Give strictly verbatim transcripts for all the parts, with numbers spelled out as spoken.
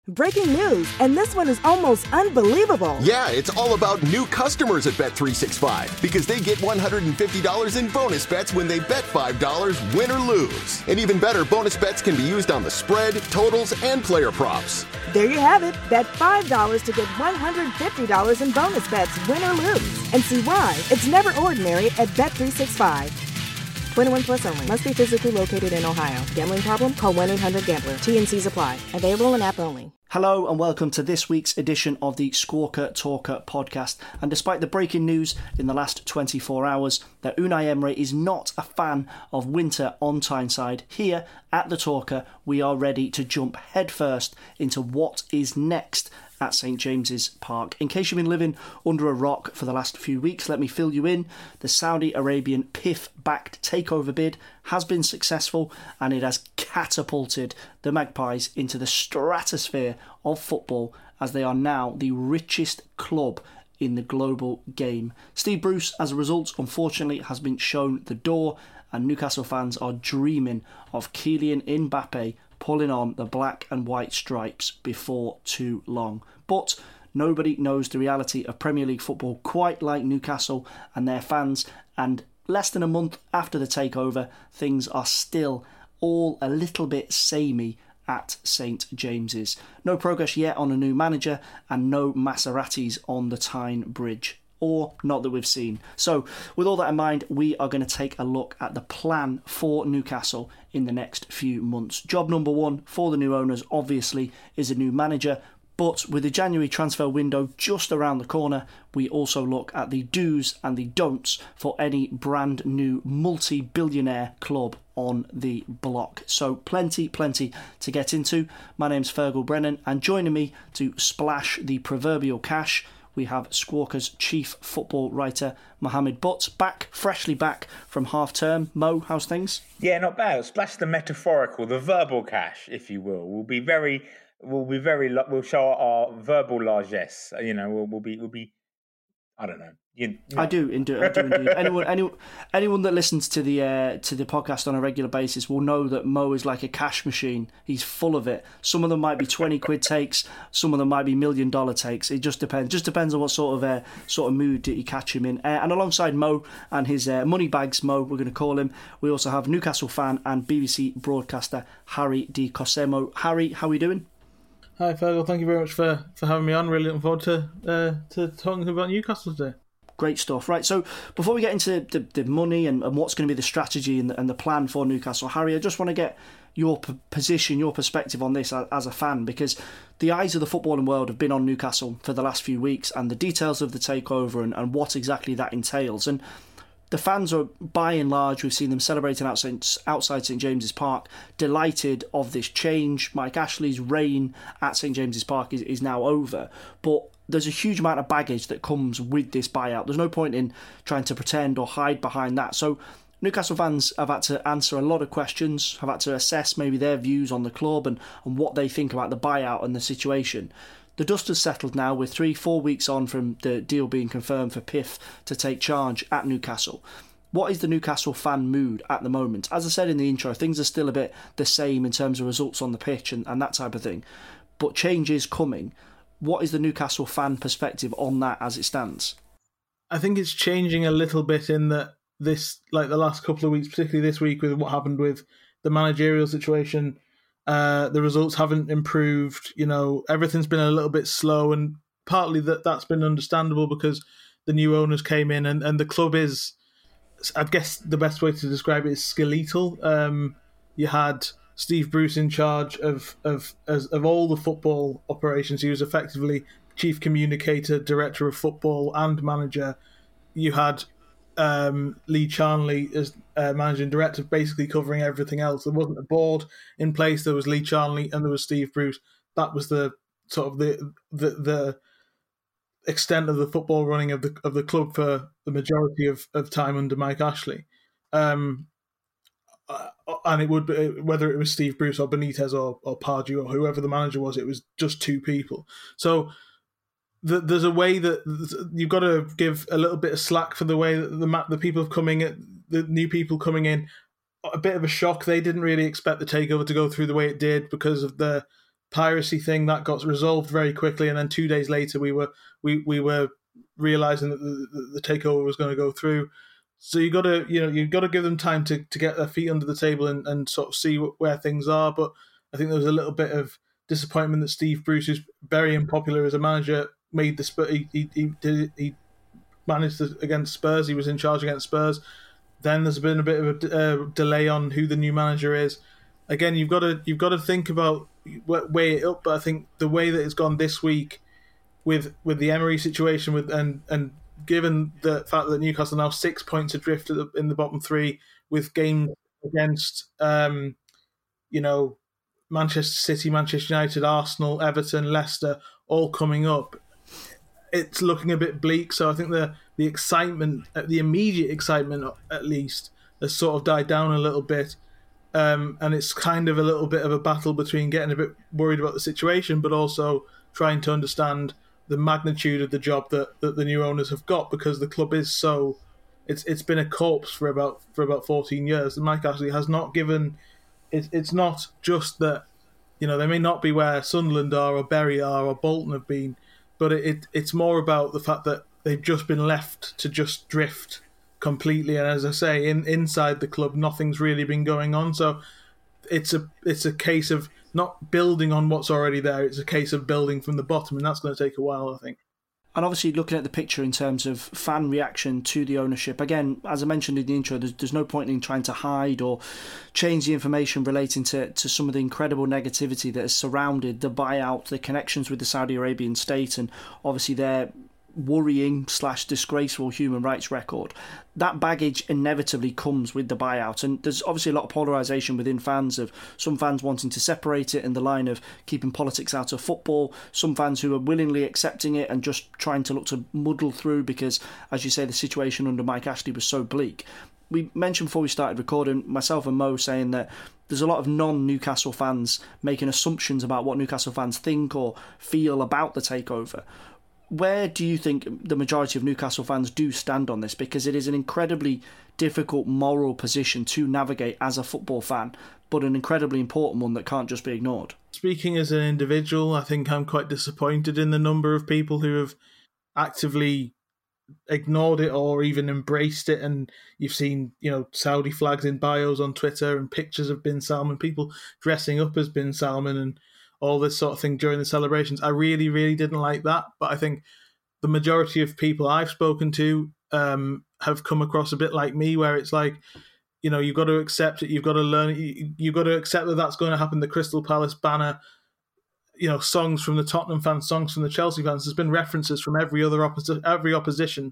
Breaking news, and this one is almost unbelievable. Yeah, it's all about new customers at Bet three sixty-five because they get one hundred fifty dollars in bonus bets when they bet five dollars, win or lose. And even better, bonus bets can be used on the spread, totals, and player props. There you have it. Bet five dollars to get one hundred fifty dollars in bonus bets, win or lose. And see why it's never ordinary at Bet three sixty-five. twenty-one plus only. Must be physically located in Ohio. Gambling problem? Call one eight hundred gambler. T N Cs apply. Available in app only. Hello and welcome to this week's edition of the Squawker Talker podcast. And despite the breaking news in the last twenty-four hours that Unai Emery is not a fan of winter on Tyneside, here at the Talker we are ready to jump headfirst into what is next at St James's Park. In case you've been living under a rock for the last few weeks, let me fill you in. The Saudi Arabian P I F-backed takeover bid has been successful and it has catapulted the Magpies into the stratosphere of football as they are now the richest club in the global game. Steve Bruce, as a result, unfortunately has been shown the door and Newcastle fans are dreaming of Kylian Mbappe pulling on the black and white stripes before too long. But nobody knows the reality of Premier League football quite like Newcastle and their fans, and less than a month after the takeover, things are still all a little bit samey at St James's. No progress yet on a new manager and no Maseratis on the Tyne Bridge. Or not that we've seen. So with all that in mind, we are going to take a look at the plan for Newcastle in the next few months. Job number one for the new owners obviously is a new manager, but with the January transfer window just around the corner, we also look at the do's and the don'ts for any brand new multi-billionaire club on the block. So plenty, plenty to get into. My name's Fergal Brennan, and joining me to splash the proverbial cash, we have Squawker's chief football writer, Mohammed Butt, back, freshly back from half-term. Mo, how's things? Yeah, not bad. Splash the metaphorical, the verbal cash, if you will. We'll be very, we'll be very, we'll show our verbal largesse. You know, we'll, we'll be, we'll be, I don't know. You, you know. I do, indeed. I do indeed. anyone, any, anyone that listens to the uh, to the podcast on a regular basis will know that Mo is like a cash machine. He's full of it. Some of them might be twenty quid takes. Some of them might be million dollar takes. It just depends. Just depends on what sort of uh, sort of mood that you catch him in. Uh, and alongside Mo and his uh, money bags, Mo, we're going to call him. We also have Newcastle fan and B B C broadcaster Harry Di Cosimo. Harry, how are we doing? Hi, Fergal. Thank you very much for, for having me on. Really looking forward to uh, to talking about Newcastle today. Great stuff. Right, so before we get into the, the money and, and what's going to be the strategy and the, and the plan for Newcastle, Harry, I just want to get your p- position, your perspective on this as, as a fan, because the eyes of the footballing world have been on Newcastle for the last few weeks and the details of the takeover and, and what exactly that entails. And the fans are, by and large, we've seen them celebrating outside, outside St James's Park, delighted of this change. Mike Ashley's reign at St James's Park is, is now over, but there's a huge amount of baggage that comes with this buyout. There's no point in trying to pretend or hide behind that. So Newcastle fans have had to answer a lot of questions, have had to assess maybe their views on the club and, and what they think about the buyout and the situation. The dust has settled now with three, four weeks on from the deal being confirmed for P I F to take charge at Newcastle. What is the Newcastle fan mood at the moment? As I said in the intro, things are still a bit the same in terms of results on the pitch and, and that type of thing. But change is coming. What is the Newcastle fan perspective on that as it stands? I think it's changing a little bit in that this, like the last couple of weeks, particularly this week with what happened with the managerial situation, uh, the results haven't improved. You know, everything's been a little bit slow, and partly that that's been understandable because the new owners came in and, and the club is, I guess the best way to describe it is skeletal. Um, you had Steve Bruce in charge of of as, of all the football operations. He was effectively chief communicator, director of football, and manager. You had um, Lee Charnley as uh, managing director, basically covering everything else. There wasn't a board in place. There was Lee Charnley and there was Steve Bruce. That was the sort of the the, the extent of the football running of the of the club for the majority of, of time under Mike Ashley. Um, and it would be, whether it was Steve Bruce or Benitez or, or Pardew or whoever the manager was, it was just two people. So the, there's a way that you've got to give a little bit of slack for the way that the the people coming, the new people coming in, a bit of a shock. They didn't really expect the takeover to go through the way it did because of the piracy thing that got resolved very quickly, and then two days later we were we we were realizing that the, the, the takeover was going to go through. So you got to you know you've got to give them time to, to get their feet under the table and, and sort of see where things are. But I think there was a little bit of disappointment that Steve Bruce, who's very unpopular as a manager, made the Spurs. He he he, did, he managed to, against Spurs. He was in charge against Spurs. Then there's been a bit of a uh, delay on who the new manager is. Again, you've got to you've got to think about weigh it up. But I think the way that it's gone this week with with the Emery situation, with and and given the fact that Newcastle are now six points adrift in the bottom three, with games against um, you know Manchester City, Manchester United, Arsenal, Everton, Leicester, all coming up, it's looking a bit bleak. So I think the the excitement, the immediate excitement at least, has sort of died down a little bit. Um, and it's kind of a little bit of a battle between getting a bit worried about the situation, but also trying to understand the magnitude of the job that, that the new owners have got, because the club is so it's it's been a corpse for about for about fourteen years. And Mike Ashley has not given it, it's not just that, you know, they may not be where Sunderland are or Bury are or Bolton have been, but it, it it's more about the fact that they've just been left to just drift completely. And as I say, in inside the club, nothing's really been going on. So it's a it's a case of not building on what's already there. It's a case of building from the bottom, and that's going to take a while, I think. And obviously, looking at the picture in terms of fan reaction to the ownership, again, as I mentioned in the intro, there's, there's no point in trying to hide or change the information relating to, to some of the incredible negativity that has surrounded the buyout, the connections with the Saudi Arabian state, and obviously their worrying slash disgraceful human rights record. That baggage inevitably comes with the buyout, and there's obviously a lot of polarisation within fans, of some fans wanting to separate it in the line of keeping politics out of football, some fans who are willingly accepting it and just trying to look to muddle through because, as you say, the situation under Mike Ashley was so bleak. We mentioned before we started recording, myself and Mo saying that there's a lot of non-Newcastle fans making assumptions about what Newcastle fans think or feel about the takeover. Where do you think the majority of Newcastle fans do stand on this? Because it is an incredibly difficult moral position to navigate as a football fan, but an incredibly important one that can't just be ignored. Speaking as an individual, I think I'm quite disappointed in the number of people who have actively ignored it or even embraced it. And you've seen, you know, Saudi flags in bios on Twitter and pictures of Bin Salman, people dressing up as Bin Salman and all this sort of thing during the celebrations. I really, really didn't like that. But I think the majority of people I've spoken to um, have come across a bit like me, where it's like, you know, you've got to accept it. You've got to learn it. You, you've got to accept that that's going to happen. The Crystal Palace banner, you know, songs from the Tottenham fans, songs from the Chelsea fans. There's been references from every other opposi- every opposition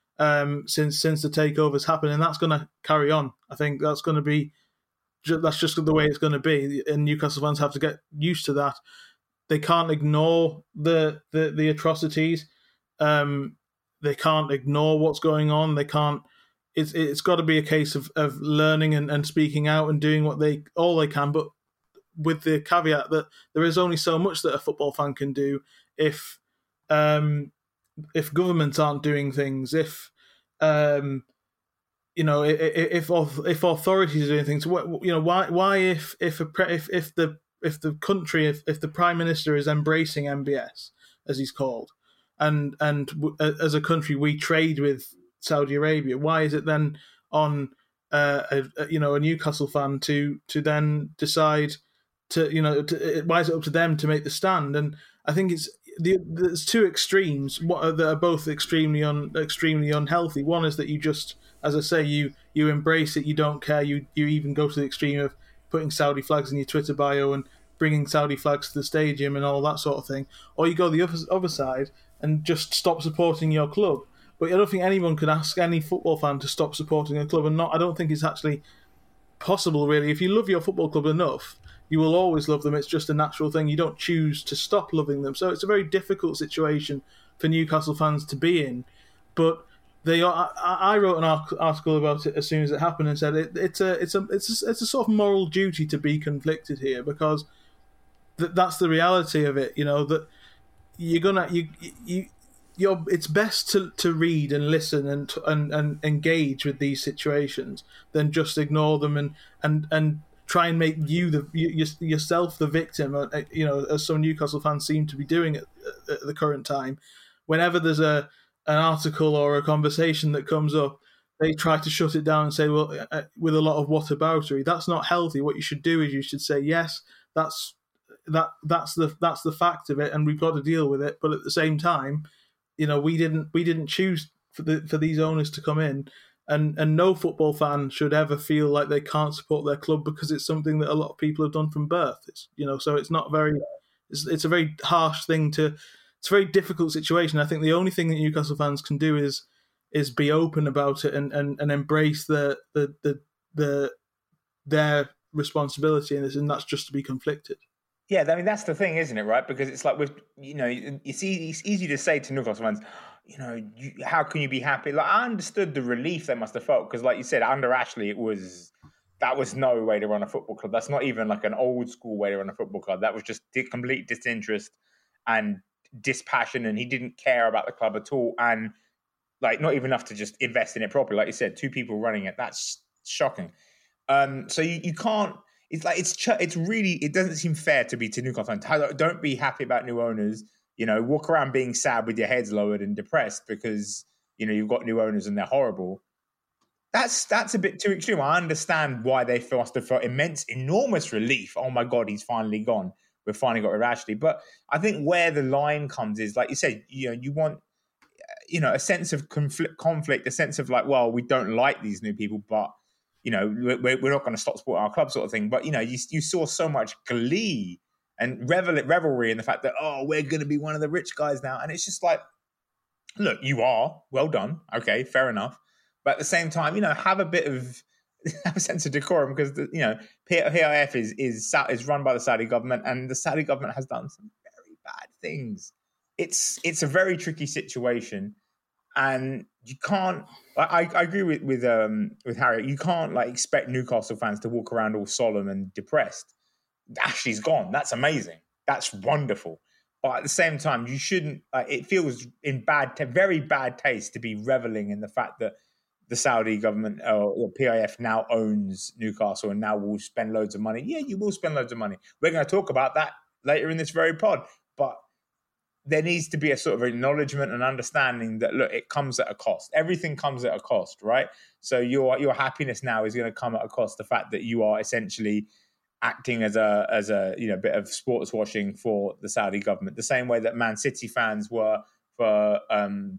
um, since since the takeover's happened, and that's going to carry on. I think that's going to be that's just the way it's going to be, and Newcastle fans have to get used to that. They can't ignore the the, the atrocities. Um, they can't ignore what's going on. They can't. It's it's got to be a case of, of learning and, and speaking out and doing what they all they can, but with the caveat that there is only so much that a football fan can do if um, if governments aren't doing things, if um, you know, if if, if authorities are doing things. You know, why why if if a, if if the if the country if, if the Prime Minister is embracing M B S, as he's called, and and as a country we trade with Saudi Arabia, why is it then on uh, a, a, you know a Newcastle fan to to then decide to you know to, why is it up to them to make the stand? And I think it's the there's two extremes what are, that are both extremely un, extremely unhealthy. One is that you just, as I say, you you embrace it, you don't care, you you even go to the extreme of putting Saudi flags in your Twitter bio and bringing Saudi flags to the stadium and all that sort of thing, or you go the other other side and just stop supporting your club. But I don't think anyone could ask any football fan to stop supporting a club, and not. I don't think it's actually possible, really. If you love your football club enough, you will always love them. It's just a natural thing. You don't choose to stop loving them. So it's a very difficult situation for Newcastle fans to be in. But they are. I, I wrote an article about it as soon as it happened and said it, it's a it's a it's a, it's a sort of moral duty to be conflicted here, because th- that's the reality of it. You know that you're gonna you you. You're, it's best to, to read and listen and, and and engage with these situations than just ignore them and, and, and try and make you the you, yourself the victim, you know, as some Newcastle fans seem to be doing at, at the current time. Whenever there's a an article or a conversation that comes up, they try to shut it down and say, well, with a lot of whataboutery. That's not healthy. What you should do is you should say, yes, that's that that's the that's the fact of it, and we've got to deal with it. But at the same time, you know, we didn't we didn't choose for the for these owners to come in, and and no football fan should ever feel like they can't support their club because it's something that a lot of people have done from birth. It's, you know, so it's not very it's, it's a very harsh thing to. It's a very difficult situation. I think the only thing that Newcastle fans can do is is be open about it and, and, and embrace the the, the the their responsibility in this, and that's just to be conflicted. Yeah, I mean that's the thing, isn't it? Right, because it's like with you know, it's easy, it's easy to say to Newcastle fans, you know, you, how can you be happy? Like I understood the relief they must have felt because, like you said, under Ashley, it was that was no way to run a football club. That's not even like an old school way to run a football club. That was just complete disinterest and dispassion, and he didn't care about the club at all, and like not even enough to just invest in it properly. Like you said, two people running it, that's shocking. Um, so you, you can't, it's like, it's it's really, it doesn't seem fair to be to Newcastle fans. Don't be happy about new owners, you know, walk around being sad with your heads lowered and depressed because, you know, you've got new owners and they're horrible. That's that's a bit too extreme. I understand why they must have felt immense, enormous relief. Oh my God, he's finally gone. We've finally got rid of Ashley. But I think where the line comes is, like you said, you know, you want, you know, a sense of conflict, conflict, a sense of like, well, we don't like these new people, but, you know, we're, we're not going to stop supporting our club sort of thing. But, you know, you, you saw so much glee and revel, revelry in the fact that, oh, we're going to be one of the rich guys now. And it's just like, look, you are, well done. Okay, fair enough. But at the same time, you know, have a bit of, have a sense of decorum because, the, you know, P I F is, is is run by the Saudi government, and the Saudi government has done some very bad things. It's it's a very tricky situation, and you can't. I, I agree with with um with Harry. You can't like expect Newcastle fans to walk around all solemn and depressed. Ashley's gone. That's amazing. That's wonderful. But at the same time, you shouldn't. Like, it feels in bad, very bad taste to be reveling in the fact that the Saudi government uh, or P I F now owns Newcastle and now will spend loads of money. Yeah, you will spend loads of money. We're going to talk about that later in this very pod. But there needs to be a sort of acknowledgement and understanding that, look, it comes at a cost. Everything comes at a cost, right? So your your happiness now is going to come at a cost. The fact that you are essentially acting as a as a you know bit of sports washing for the Saudi government, the same way that Man City fans were for um,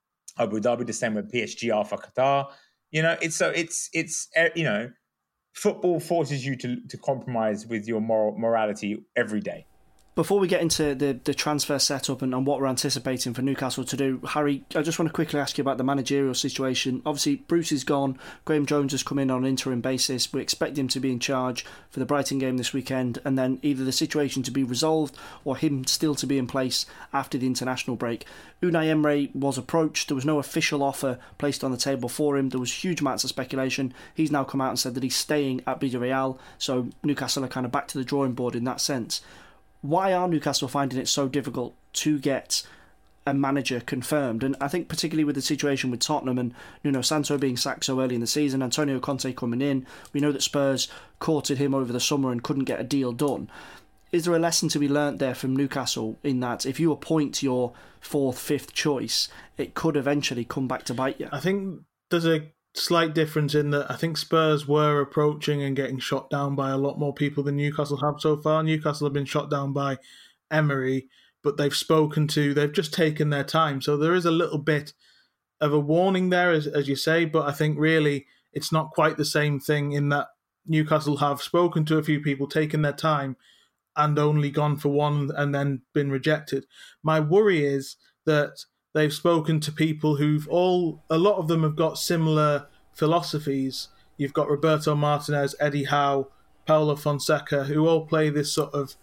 Abu Dhabi, the same with P S G are for Qatar. You know, it's so it's it's you know, football forces you to to compromise with your moral morality every day. Before we get into the, the transfer setup and, and what we're anticipating for Newcastle to do, Harry, I just want to quickly ask you about the managerial situation. Obviously, Bruce is gone. Graham Jones has come in on an interim basis. We expect him to be in charge for the Brighton game this weekend, and then either the situation to be resolved or him still to be in place after the international break. Unai Emery was approached. There was no official offer placed on the table for him. There was huge amounts of speculation. He's now come out and said that he's staying at Villarreal, so Newcastle are kind of back to the drawing board in that sense. Why are Newcastle finding it so difficult to get a manager confirmed? And I think particularly with the situation with Tottenham and Nuno Santo being sacked so early in the season, Antonio Conte coming in, we know that Spurs courted him over the summer and couldn't get a deal done. Is there a lesson to be learnt there from Newcastle in that if you appoint your fourth, fifth choice, it could eventually come back to bite you? I think there's a slight difference in that I think Spurs were approaching and getting shot down by a lot more people than Newcastle have so far. Newcastle have been shot down by Emery, but they've spoken to, they've just taken their time. So there is a little bit of a warning there, as, as you say, but I think really it's not quite the same thing in that Newcastle have spoken to a few people, taken their time, and only gone for one and then been rejected. My worry is that they've spoken to people who've all, a lot of them have got similar philosophies. You've got Roberto Martinez, Eddie Howe, Paulo Fonseca, who all play this sort of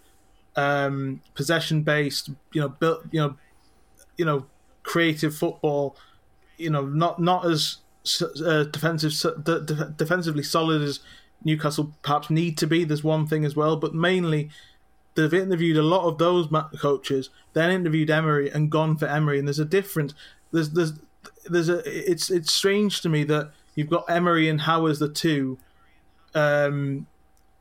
um, possession-based, you know, built, you know, you know, creative football. You know, not not as uh, defensive, de- de- defensively solid as Newcastle perhaps need to be. There's one thing as well, but mainly they've interviewed a lot of those coaches, then interviewed Emery and gone for Emery. And there's a difference. There's there's there's a. It's it's strange to me that you've got Emery and Howe as the two, um,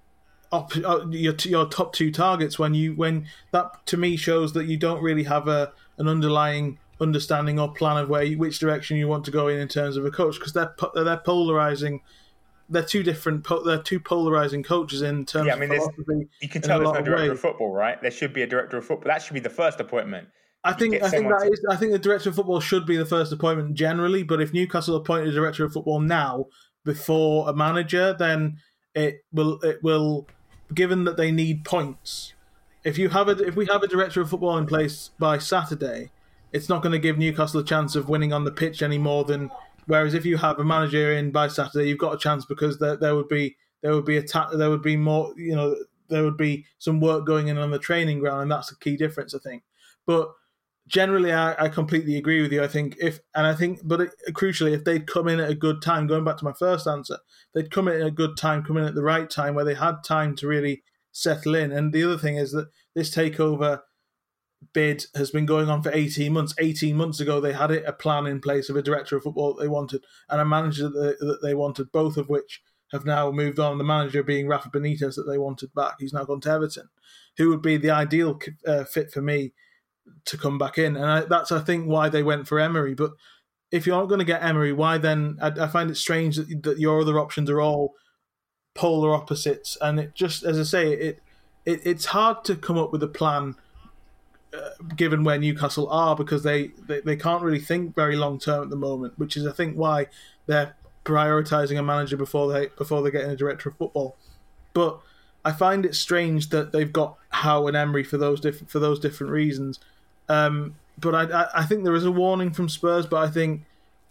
op- your your top two targets when you when that to me shows that you don't really have a an underlying understanding or plan of where you, which direction you want to go in in terms of a coach, because they're they're polarizing. They're two different. They're two polarizing coaches in terms yeah, I mean, of philosophy. You can tell there's no of director ways. of football, right? There should be a director of football. That should be the first appointment. I think I think that to... is. I think the director of football should be the first appointment generally. But if Newcastle appointed a director of football now before a manager, then it will it will. Given that they need points, if you have a if we have a director of football in place by Saturday, it's not going to give Newcastle a chance of winning on the pitch any more than. Whereas if you have a manager in by Saturday, you've got a chance because there, there would be there would be a ta- there would be more you know there would be some work going in on the training ground, and that's the key difference, I think. But generally, I, I completely agree with you. I think if and I think, but it, crucially, if they'd come in at a good time, going back to my first answer, they'd come in at a good time, come in at the right time where they had time to really settle in. And the other thing is that this takeover bid has been going on for eighteen months. eighteen months ago, they had it, a plan in place of a director of football that they wanted and a manager that they, that they wanted, both of which have now moved on. The manager being Rafa Benitez that they wanted back. He's now gone to Everton, who would be the ideal uh, fit for me to come back in. And I, that's, I think, why they went for Emery. But if you aren't going to get Emery, why then? I, I find it strange that, that your other options are all polar opposites. And it just, as I say, it, it it's hard to come up with a plan Uh, given where Newcastle are, because they, they, they can't really think very long term at the moment, which is I think why they're prioritising a manager before they before they get in a director of football. But I find it strange that they've got Howe and Emery for those different for those different reasons. Um, but I, I I think there is a warning from Spurs. But I think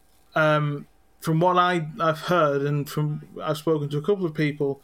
um, from what I I've heard and from I've spoken to a couple of people.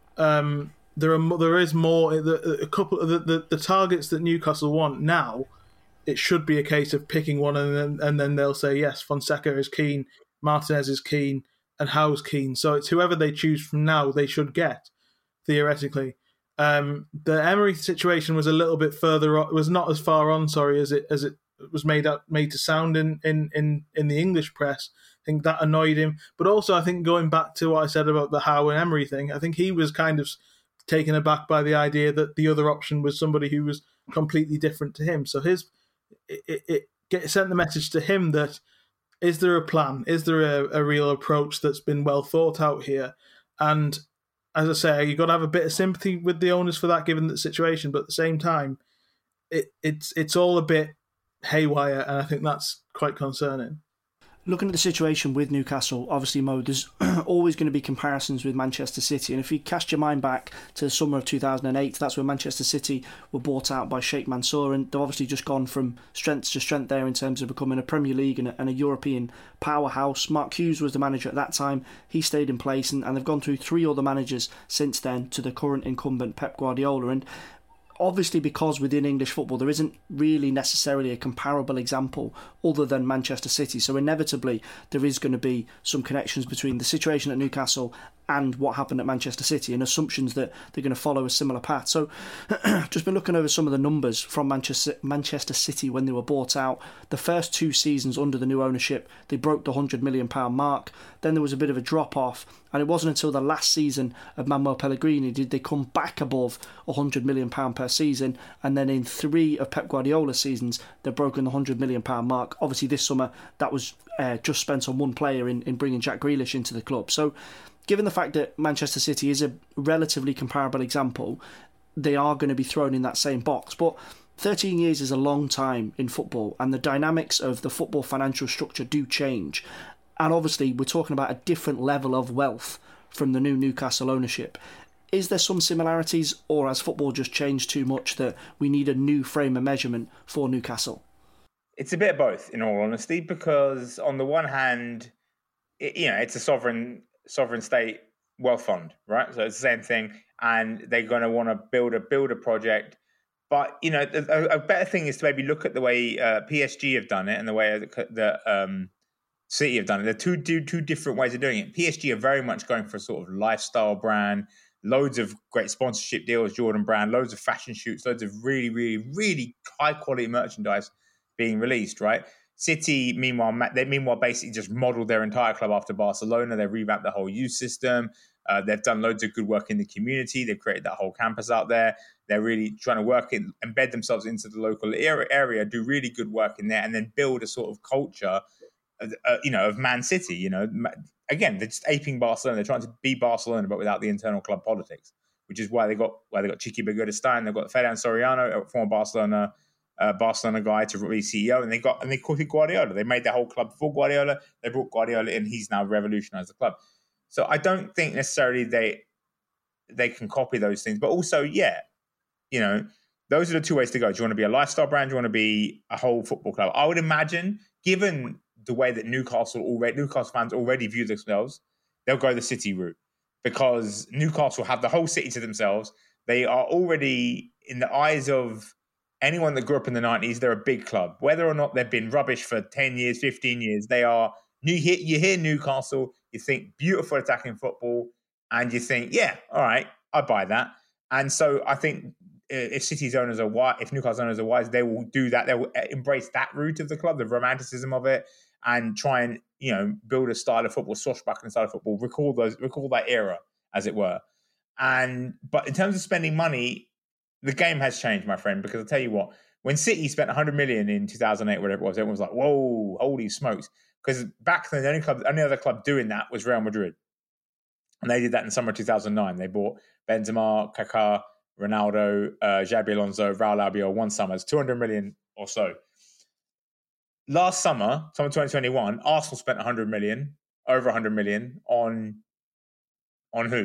Um, There are there is more a couple of the, the, the targets that Newcastle want now. It should be a case of picking one and then and then they'll say yes, Fonseca is keen, Martinez is keen, and Howe's keen. So it's whoever they choose from now they should get theoretically. Um, the Emery situation was a little bit further on, was not as far on, sorry, as it as it was made up made to sound in, in, in, in the English press. I think that annoyed him, but also I think going back to what I said about the Howe and Emery thing, I think he was kind of taken aback by the idea that the other option was somebody who was completely different to him. So his it, it, it sent the message to him that is there a plan? Is there a, a real approach that's been well thought out here? And as I say, you've got to have a bit of sympathy with the owners for that, given the situation. But at the same time, it, it's it's all a bit haywire, and I think that's quite concerning. Looking at the situation with Newcastle, obviously, Mo, there's always going to be comparisons with Manchester City. And if you cast your mind back to the summer of two thousand eight, that's when Manchester City were bought out by Sheikh Mansour. And they've obviously just gone from strength to strength there in terms of becoming a Premier League and a, and a European powerhouse. Mark Hughes was the manager at that time. He stayed in place. And, and they've gone through three other managers since then to the current incumbent, Pep Guardiola. And obviously, because within English football there isn't really necessarily a comparable example other than Manchester City, so inevitably there is going to be some connections between the situation at Newcastle and what happened at Manchester City, and assumptions that they're going to follow a similar path. So just been looking over some of the numbers from Manchester Manchester City when they were bought out. The first two seasons under the new ownership, they broke the one hundred million pounds mark. Then there was a bit of a drop-off, and it wasn't until the last season of Manuel Pellegrini did they come back above one hundred million pounds per season, and then in three of Pep Guardiola's seasons, they've broken the one hundred million pounds mark. Obviously this summer, that was uh, just spent on one player in, in bringing Jack Grealish into the club. So given the fact that Manchester City is a relatively comparable example, they are going to be thrown in that same box. But thirteen years is a long time in football, and the dynamics of the football financial structure do change. And obviously, we're talking about a different level of wealth from the new Newcastle ownership. Is there some similarities, or has football just changed too much that we need a new frame of measurement for Newcastle? It's a bit of both, in all honesty, because on the one hand, it, you know, it's a sovereign sovereign state wealth fund, right? So it's the same thing, and they're going to want to build a build a project. But you know, a, a better thing is to maybe look at the way uh, P S G have done it and the way that um, City have done it. They're two, two, two different ways of doing it. P S G are very much going for a sort of lifestyle brand, loads of great sponsorship deals, Jordan Brand, loads of fashion shoots, loads of really, really, really high quality merchandise being released, right? City, meanwhile, they meanwhile basically just modelled their entire club after Barcelona. They revamped the whole youth system. Uh, they've done loads of good work in the community. They've created that whole campus out there. They're really trying to work in, embed themselves into the local area, do really good work in there, and then build a sort of culture, of, uh, you know, of Man City. You know, again, they're just aping Barcelona. They're trying to be Barcelona, but without the internal club politics, which is why they got why they got Chiqui Begiristain. They've got Ferran Soriano, a former Barcelona uh, Barcelona guy, to be C E O, and they got and they called it Guardiola. They made their whole club for Guardiola. They brought Guardiola in. He's now revolutionized the club. So I don't think necessarily they they can copy those things. But also, yeah, you know, those are the two ways to go. Do you want to be a lifestyle brand? Do you want to be a whole football club? I would imagine, given the way that Newcastle already Newcastle fans already view themselves, they'll go the City route, because Newcastle have the whole city to themselves. They are already, in the eyes of anyone that grew up in the nineties, they're a big club. Whether or not they've been rubbish for ten years, fifteen years, they are new. You hear Newcastle, you think beautiful attacking football, and you think, yeah, all right, I buy that. And so I think if City's owners are wise, if Newcastle owners are wise, they will do that. They will embrace that route of the club, the romanticism of it, and try and, you know, build a style of football, swashbuckling style of football, recall those, recall that era, as it were. And but in terms of spending money, the game has changed, my friend, because I'll tell you what, when City spent one hundred million in two thousand eight, whatever it was, everyone was like, whoa, holy smokes. Because back then, the only club, only other club doing that was Real Madrid. And they did that in summer two thousand nine. They bought Benzema, Kaká, Ronaldo, uh, Xabi Alonso, Raul Albiol, one summer. It's two hundred million or so. Last summer, summer twenty twenty-one, Arsenal spent one hundred million, over one hundred million on, on who?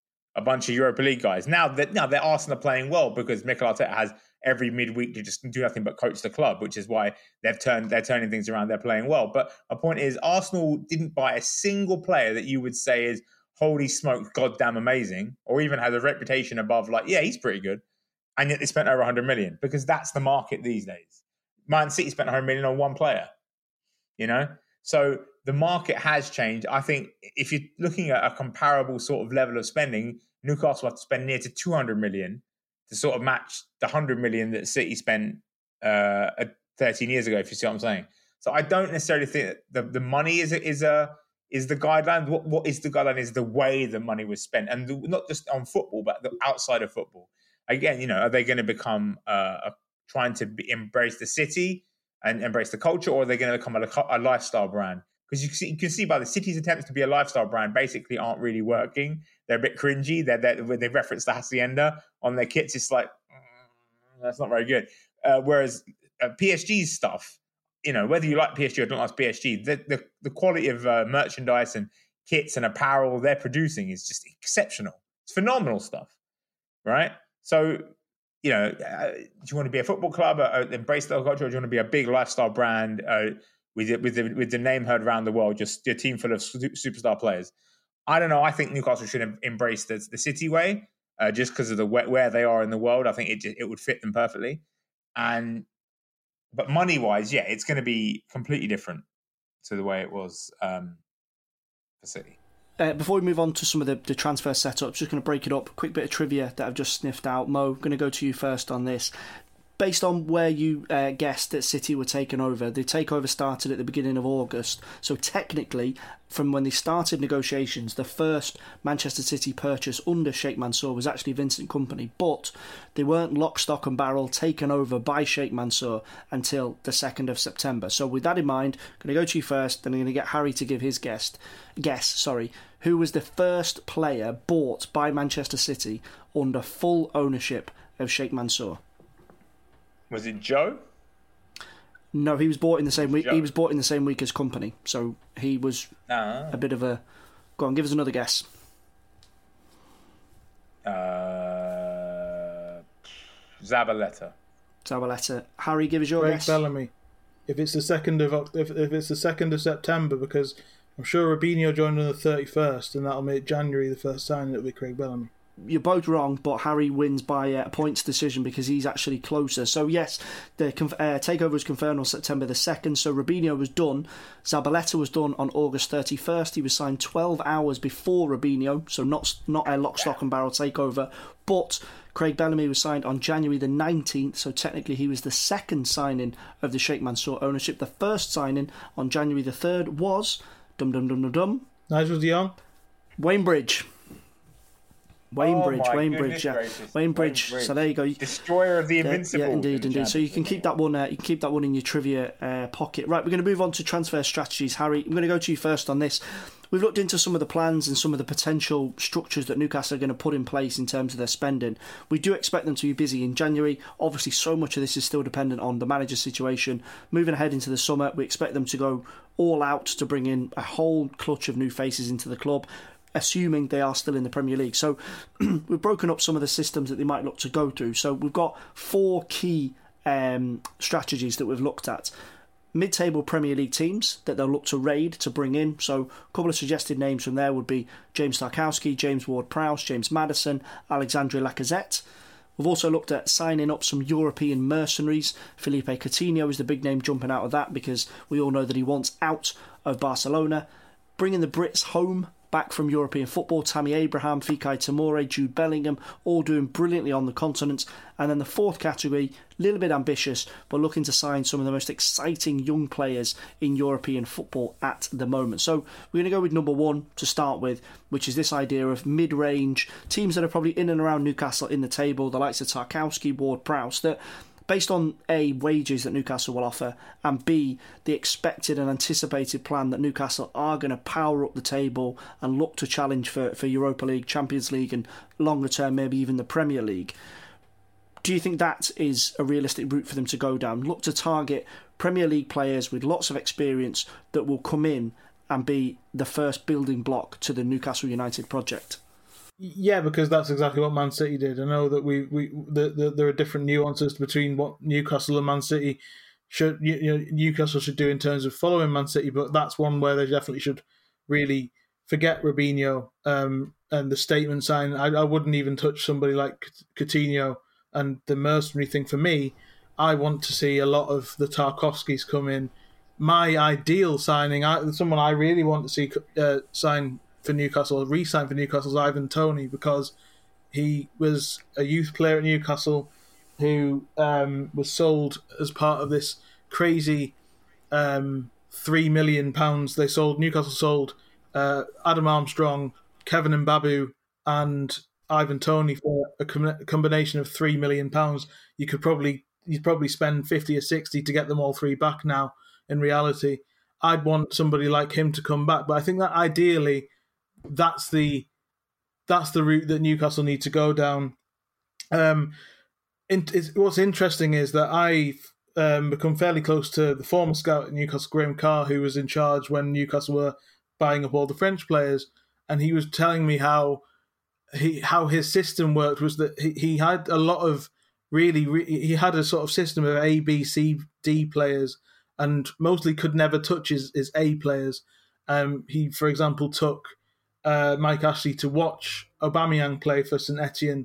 A bunch of Europa League guys. Now that now they're Arsenal are playing well because Mikel Arteta has every midweek to just do nothing but coach the club, which is why they've turned they're turning things around. They're playing well. But my point is, Arsenal didn't buy a single player that you would say is holy smoke, goddamn amazing, or even has a reputation above like, yeah, he's pretty good. And yet they spent over one hundred million, because that's the market these days. Man City spent one hundred million on one player, you know? So the market has changed. I think if you're looking at a comparable sort of level of spending, Newcastle have to spend near to two hundred million to sort of match the one hundred million that City spent uh, thirteen years ago, if you see what I'm saying. So I don't necessarily think that the, the money is a, is a is the guideline. What what is the guideline is the way the money was spent, and the, not just on football, but the outside of football. Again, you know, are they going to become uh, a, trying to be, embrace the city and embrace the culture, or are they going to become a, a lifestyle brand? Because you, see, you can see by the City's attempts to be a lifestyle brand basically aren't really working. They're a bit cringy. They're, they're, when they reference the Hacienda on their kits, it's like, mm, that's not very good. Uh, whereas uh, P S G's stuff, you know, whether you like P S G or don't like P S G, the, the, the quality of uh, merchandise and kits and apparel they're producing is just exceptional. It's phenomenal stuff, right? So, you know, uh, do you want to be a football club, uh, embrace the culture, or do you want to be a big lifestyle brand uh, with the, with the with the name heard around the world, just a team full of su- superstar players? I don't know. I think Newcastle should embrace the, the City way, uh, just because of the where they are in the world. I think it it would fit them perfectly. And but money wise, yeah, it's going to be completely different to the way it was um, for City. Uh, before we move on to some of the, the transfer setups, just going to break it up. Quick bit of trivia that I've just sniffed out. Mo, going to go to you first on this. Based on where you uh, guessed that City were taken over, the takeover started at the beginning of August. So technically, from when they started negotiations, the first Manchester City purchase under Sheikh Mansour was actually Vincent Kompany, but they weren't lock, stock and barrel taken over by Sheikh Mansour until the second of September. So with that in mind, I'm going to go to you first, then I'm going to get Harry to give his guess. Guess, sorry. Who was the first player bought by Manchester City under full ownership of Sheikh Mansour? Was it Joe? No, he was bought in the same week. Joe. He was bought in the same week as Kompany, so he was uh, a bit of a. Go on, give us another guess. Uh, Zabaleta. Zabaleta. Harry, give us your Craig guess. Bellamy. If it's the second of if if it's the second of September, because I'm sure Robinho joined on the thirty-first, and that'll make January the first signing. It'll be Craig Bellamy. You're both wrong, but Harry wins by a points decision because he's actually closer. So yes, the conf- uh, takeover was confirmed on September the second. So Robinho was done. Zabaleta was done on August thirty-first. He was signed twelve hours before Robinho, so not not a lock, stock and barrel takeover. But Craig Bellamy was signed on January the nineteenth, so technically he was the second signing of the Sheikh Mansour ownership. The first signing on January the third was dum dum dum dum dum Nigel de Jong. Wayne Bridge. Wayne Oh Bridge, my Wayne goodness Bridge, yeah, gracious. Wayne Wayne Bridge. Bridge. So there you go. Destroyer of the Yeah, Invincibles. yeah, indeed, in the indeed. So you can Champions keep League. that one. Uh, you can keep that one in your trivia uh, pocket. Right, we're going to move on to transfer strategies. Harry, I'm going to go to you first on this. We've looked into some of the plans and some of the potential structures that Newcastle are going to put in place in terms of their spending. We do expect them to be busy in January. Obviously, so much of this is still dependent on the manager's situation. Moving ahead into the summer, we expect them to go all out to bring in a whole clutch of new faces into the club, assuming they are still in the Premier League. So we've broken up some of the systems that they might look to go through. So we've got four key um, strategies that we've looked at. Mid-table Premier League teams that they'll look to raid to bring in. So a couple of suggested names from there would be James Tarkowski, James Ward-Prowse, James Maddison, Alexandre Lacazette. We've also looked at signing up some European mercenaries. Felipe Coutinho is the big name jumping out of that because we all know that he wants out of Barcelona. Bringing the Brits home, back from European football, Tammy Abraham, Fikayo Tomori, Jude Bellingham, all doing brilliantly on the continent. And then the fourth category, a little bit ambitious, but looking to sign some of the most exciting young players in European football at the moment. So we're going to go with number one to start with, which is this idea of mid-range teams that are probably in and around Newcastle in the table, the likes of Tarkowski, Ward-Prowse, that based on A, wages that Newcastle will offer, and B, the expected and anticipated plan that Newcastle are going to power up the table and look to challenge for, for Europa League, Champions League, and longer term maybe even the Premier League. Do you think that is a realistic route for them to go down? Look to target Premier League players with lots of experience that will come in and be the first building block to the Newcastle United project? Yeah, because that's exactly what Man City did. I know that we we the, the, there are different nuances between what Newcastle and Man City should you know Newcastle should do in terms of following Man City, but that's one where they definitely should really forget Robinho um, and the statement sign. I, I wouldn't even touch somebody like Coutinho and the mercenary thing. For me, I want to see a lot of the Tarkowskis come in. My ideal signing, I, someone I really want to see uh, sign for Newcastle, re-sign for Newcastle, is Ivan Toney, because he was a youth player at Newcastle who um, was sold as part of this crazy um, three million pounds. They sold Newcastle sold uh, Adam Armstrong, Kevin Mbabu, and Ivan Toney for a com- combination of three million pounds. You could probably you'd probably spend fifty or sixty to get them all three back now. In reality, I'd want somebody like him to come back, but I think that ideally, that's the that's the route that Newcastle need to go down. Um, in, what's interesting is that I've um, become fairly close to the former scout at Newcastle, Graham Carr, who was in charge when Newcastle were buying up all the French players, and he was telling me how he how his system worked was that he, he had a lot of really, really he had a sort of system of A, B, C, D players, and mostly could never touch his, his A players. Um, he, for example, took uh, Mike Ashley to watch Aubameyang play for Saint Etienne,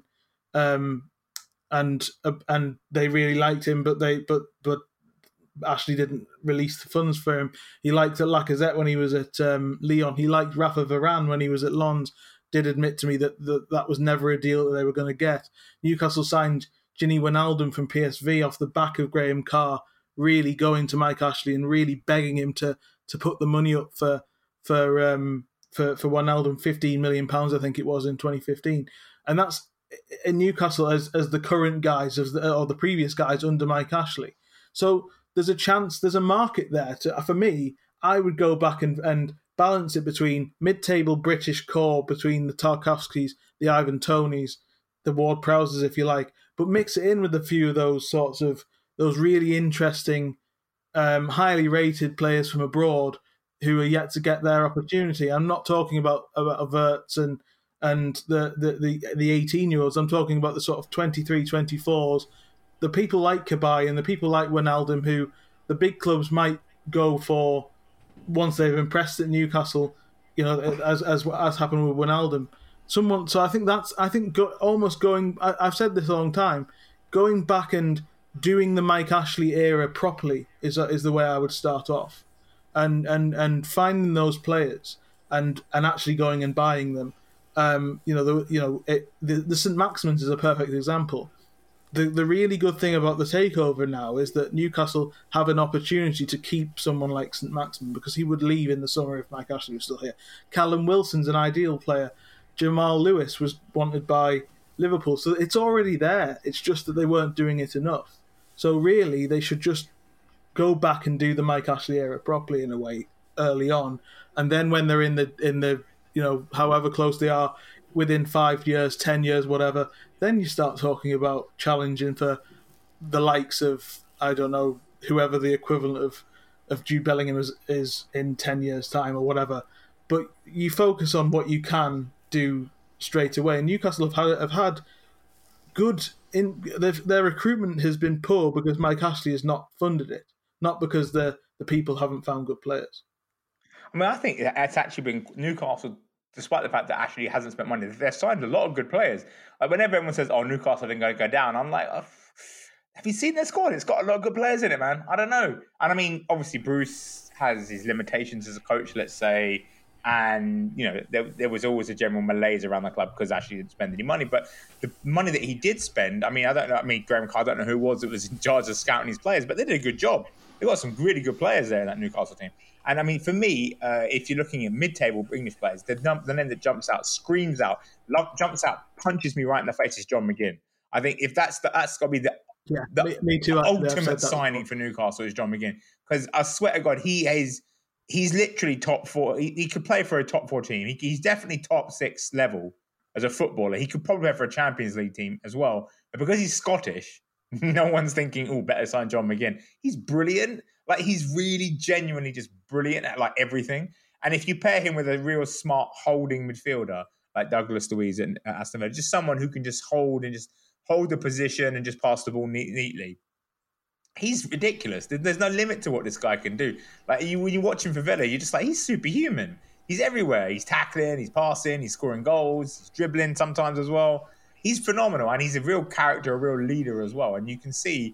um, and uh, and they really liked him, but they but but Ashley didn't release the funds for him. He liked Lacazette when he was at um, Lyon. He liked Rafa Varane when he was at Lens. Did admit to me that that, that was never a deal that they were going to get. Newcastle signed Gini Wijnaldum from P S V off the back of Graham Carr, really going to Mike Ashley and really begging him to to put the money up for for um, for for Wijnaldum, fifteen million pounds, I think it was in twenty fifteen, and that's in Newcastle as as the current guys as the, or the previous guys under Mike Ashley. So there's a chance, there's a market there. To, for me, I would go back and and balance it between mid-table British core, between the Tarkowskis, the Ivan Toneys, the Ward-Prowses, if you like, but mix it in with a few of those sorts of those really interesting, um, highly rated players from abroad who are yet to get their opportunity. I'm not talking about about Verts and and the the the, the eighteen year olds. I'm talking about the sort of twenty-three, twenty-fours, the people like Cabaye and the people like Wijnaldum who the big clubs might go for once they've impressed at Newcastle, you know, as as as happened with Wijnaldum. Someone, so I think that's I think go, almost going. I, I've said this a long time. Going back and doing the Mike Ashley era properly is is the way I would start off, and and and finding those players and and actually going and buying them. Um, you know, the you know it, the the Saint Maximin's is a perfect example. The the really good thing about the takeover now is that Newcastle have an opportunity to keep someone like Saint Maximin because he would leave in the summer if Mike Ashley was still here. Callum Wilson's an ideal player. Jamal Lewis was wanted by Liverpool. So it's already there. It's just that they weren't doing it enough. So really, they should just go back and do the Mike Ashley era properly in a way early on. And then when they're in the, in the you know, however close they are, within five years, ten years, whatever, then you start talking about challenging for the likes of, I don't know, whoever the equivalent of, of Jude Bellingham is, is in ten years' time or whatever. But you focus on what you can do straight away. And Newcastle have had, have had good... in their recruitment has been poor because Mike Ashley has not funded it, not because the, the people haven't found good players. I mean, I think it's actually been Newcastle, despite the fact that Ashley hasn't spent money, they've signed a lot of good players. Like whenever everyone says, oh, Newcastle didn't go, go down, I'm like, oh, have you seen their squad? It's got a lot of good players in it, man. I don't know. And I mean, obviously, Bruce has his limitations as a coach, let's say. And, you know, there, there was always a general malaise around the club because Ashley didn't spend any money. But the money that he did spend, I mean, I don't know. I mean, Graham Carr, I don't know who it was that was in charge of scouting these players, but they did a good job. They got some really good players there in that Newcastle team. And I mean, for me, uh, if you're looking at mid-table English players, the, the name that jumps out, screams out, love, jumps out, punches me right in the face is John McGinn. I think if that's the, that's got to be the, yeah, the me, me too, ultimate signing for Newcastle is John McGinn. Because I swear to God, he is he's literally top four. He, he could play for a top four team. He, he's definitely top six level as a footballer. He could probably play for a Champions League team as well. But because he's Scottish, no one's thinking, oh, better sign John McGinn. He's brilliant. Like, he's really genuinely just brilliant at, like, everything. And if you pair him with a real smart holding midfielder, like Douglas Luiz at Aston Villa, just someone who can just hold and just hold the position and just pass the ball neat, neatly, he's ridiculous. There's no limit to what this guy can do. Like, you, when you watch him for Villa, you're just like, he's superhuman. He's everywhere. He's tackling, he's passing, he's scoring goals, he's dribbling sometimes as well. He's phenomenal, and he's a real character, a real leader as well. And you can see,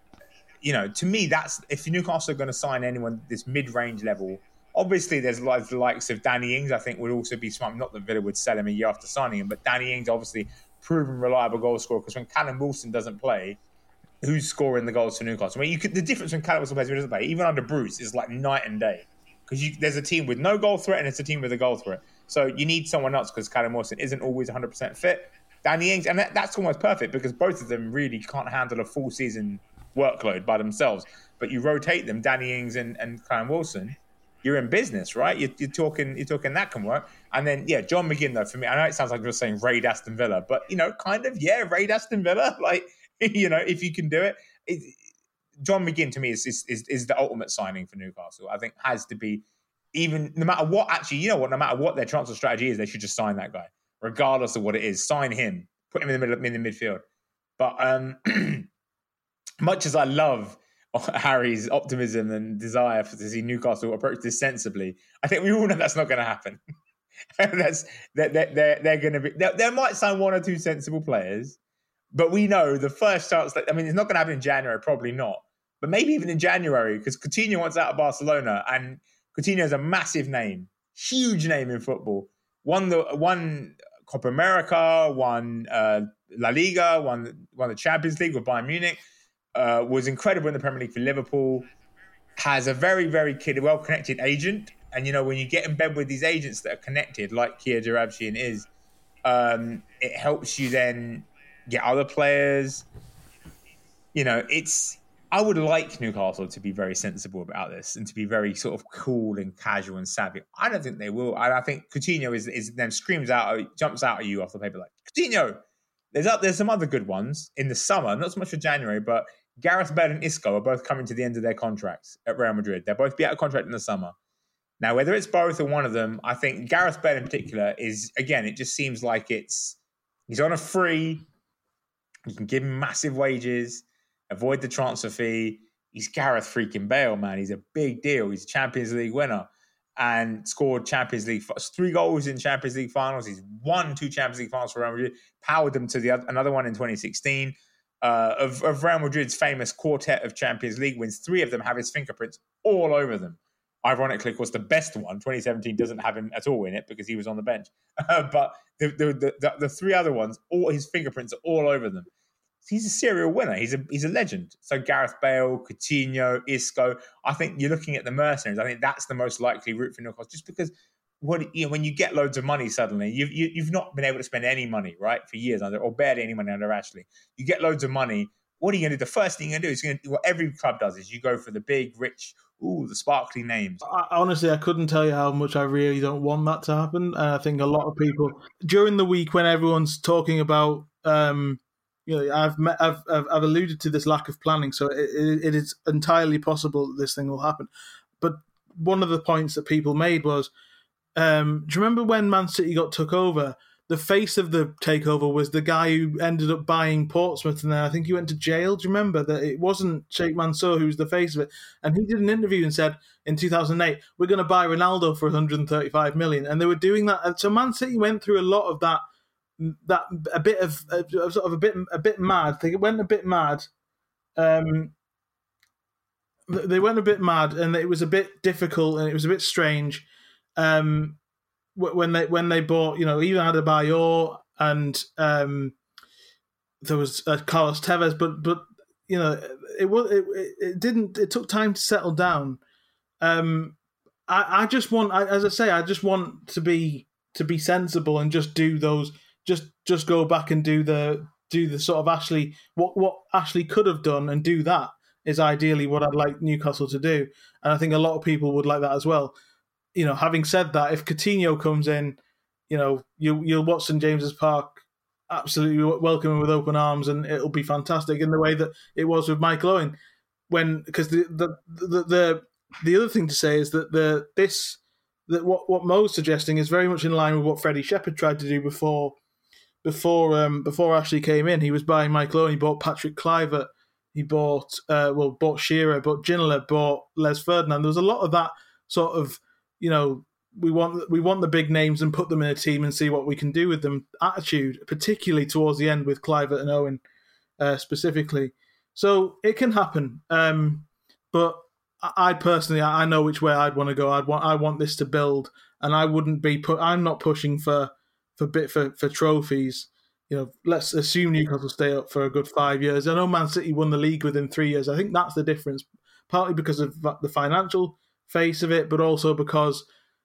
you know, to me, that's if Newcastle are going to sign anyone this mid-range level, obviously there's like the likes of Danny Ings, I think would also be smart. Not that Villa would sell him a year after signing him, but Danny Ings obviously proven reliable goal scorer, because when Callum Wilson doesn't play, who's scoring the goals for Newcastle? I mean, you could, the difference when Callum Wilson plays and doesn't play, even under Bruce, is like night and day. Because there's a team with no goal threat and it's a team with a goal threat. So you need someone else because Callum Wilson isn't always one hundred percent fit. Danny Ings, and that, that's almost perfect because both of them really can't handle a full season workload by themselves. But you rotate them, Danny Ings and, and Callum Wilson, you're in business, right? You're, you're talking you're talking that can work. And then, yeah, John McGinn, though, for me, I know it sounds like you're saying raid Aston Villa, but, you know, kind of, yeah, raid Aston Villa. Like, you know, if you can do it. it John McGinn, to me, is, is is is the ultimate signing for Newcastle. I think has to be, even, no matter what, actually, you know what, no matter what their transfer strategy is, they should just sign that guy, regardless of what it is. Sign him, put him in the middle, in the midfield. But um, much as I love Harry's optimism and desire for, to see Newcastle approach this sensibly, I think we all know that's not going to happen. that's that they're, they're, they're going to be. They might sign one or two sensible players, but we know the first chance. That, I mean, it's not going to happen in January, probably not. But maybe even in January, because Coutinho wants out of Barcelona, and Coutinho is a massive name, huge name in football. Won the won Copa America, won uh, La Liga, won won the Champions League with Bayern Munich. Uh, was incredible in the Premier League for Liverpool. Has a very very kid, well connected agent, and you know when you get in bed with these agents that are connected, like Kia Jarabshian is, um, it helps you then get other players. You know, it's. I would like Newcastle to be very sensible about this and to be very sort of cool and casual and savvy. I don't think they will. I, I think Coutinho is, is then screams out, jumps out at you off the paper like, Coutinho! There's up, there's some other good ones in the summer, not so much for January, but Gareth Bale and Isco are both coming to the end of their contracts at Real Madrid. They'll both be out of contract in the summer. Now, whether it's both or one of them, I think Gareth Bale in particular is, again, it just seems like it's, he's on a free, you can give him massive wages, avoid the transfer fee. He's Gareth freaking Bale, man. He's a big deal. He's a Champions League winner and scored Champions League three goals in Champions League finals. He's won two Champions League finals for Real Madrid, powered them to the other, another one in twenty sixteen. Uh, of, of Real Madrid's famous quartet of Champions League wins, three of them have his fingerprints all over them. Ironically, of course, the best one, twenty seventeen, doesn't have him at all in it because he was on the bench. Uh, but the the, the the the three other ones, all his fingerprints are all over them. He's a serial winner. He's a he's a legend. So Gareth Bale, Coutinho, Isco. I think you're looking at the mercenaries. I think that's the most likely route for Newcastle, just because what you know, when you get loads of money suddenly, you've you, you've not been able to spend any money, right, for years under, or barely any money under Ashley. You get loads of money. What are you going to do? The first thing you're going to do is going to do what every club does: is you go for the big, rich, ooh, the sparkly names. I, honestly, I couldn't tell you how much I really don't want that to happen. And I think a lot of people during the week when everyone's talking about, um, you know, I've, met, I've I've I've alluded to this lack of planning, so it, it, it is entirely possible that this thing will happen. But one of the points that people made was, um, do you remember when Man City got took over? The face of the takeover was the guy who ended up buying Portsmouth, and then I think he went to jail. Do you remember that it wasn't Sheikh Mansour who was the face of it? And he did an interview and said in two thousand eight, we're going to buy Ronaldo for one hundred thirty-five million. And they were doing that. And so Man City went through a lot of that, that a bit of uh, sort of a bit a bit mad. They went a bit mad. Um, they went a bit mad, and it was a bit difficult, and it was a bit strange. Um, when they when they bought, you know, even Adebayor and um, there was uh, Carlos Tevez, but but you know, it was it, it didn't. It took time to settle down. Um, I, I just want, I, as I say, I just want to be to be sensible and just do those. Just just go back and do the do the sort of Ashley what what Ashley could have done, and do that is ideally what I'd like Newcastle to do, and I think a lot of people would like that as well. You know, having said that, if Coutinho comes in, you know, you, you'll watch St James's Park absolutely welcome him with open arms, and it'll be fantastic in the way that it was with Michael Owen. When because the the, the the the other thing to say is that the this that what what Mo's suggesting is very much in line with what Freddie Shepherd tried to do before before um before Ashley came in. He was buying Michael Owen. He bought Patrick Kluivert. He bought uh well bought Shearer, bought Ginola, bought Les Ferdinand. There was a lot of that sort of, you know, we want we want the big names and put them in a team and see what we can do with them attitude, particularly towards the end with Kluivert and Owen uh, specifically. So it can happen, um, but I personally I know which way I'd want to go. I'd want I want this to build, and I wouldn't be put. I'm not pushing for for bit for, for trophies. You know, let's assume Newcastle stay up for a good five years. I know Man City won the league within three years. I think that's the difference, partly because of the financial face of it, but also because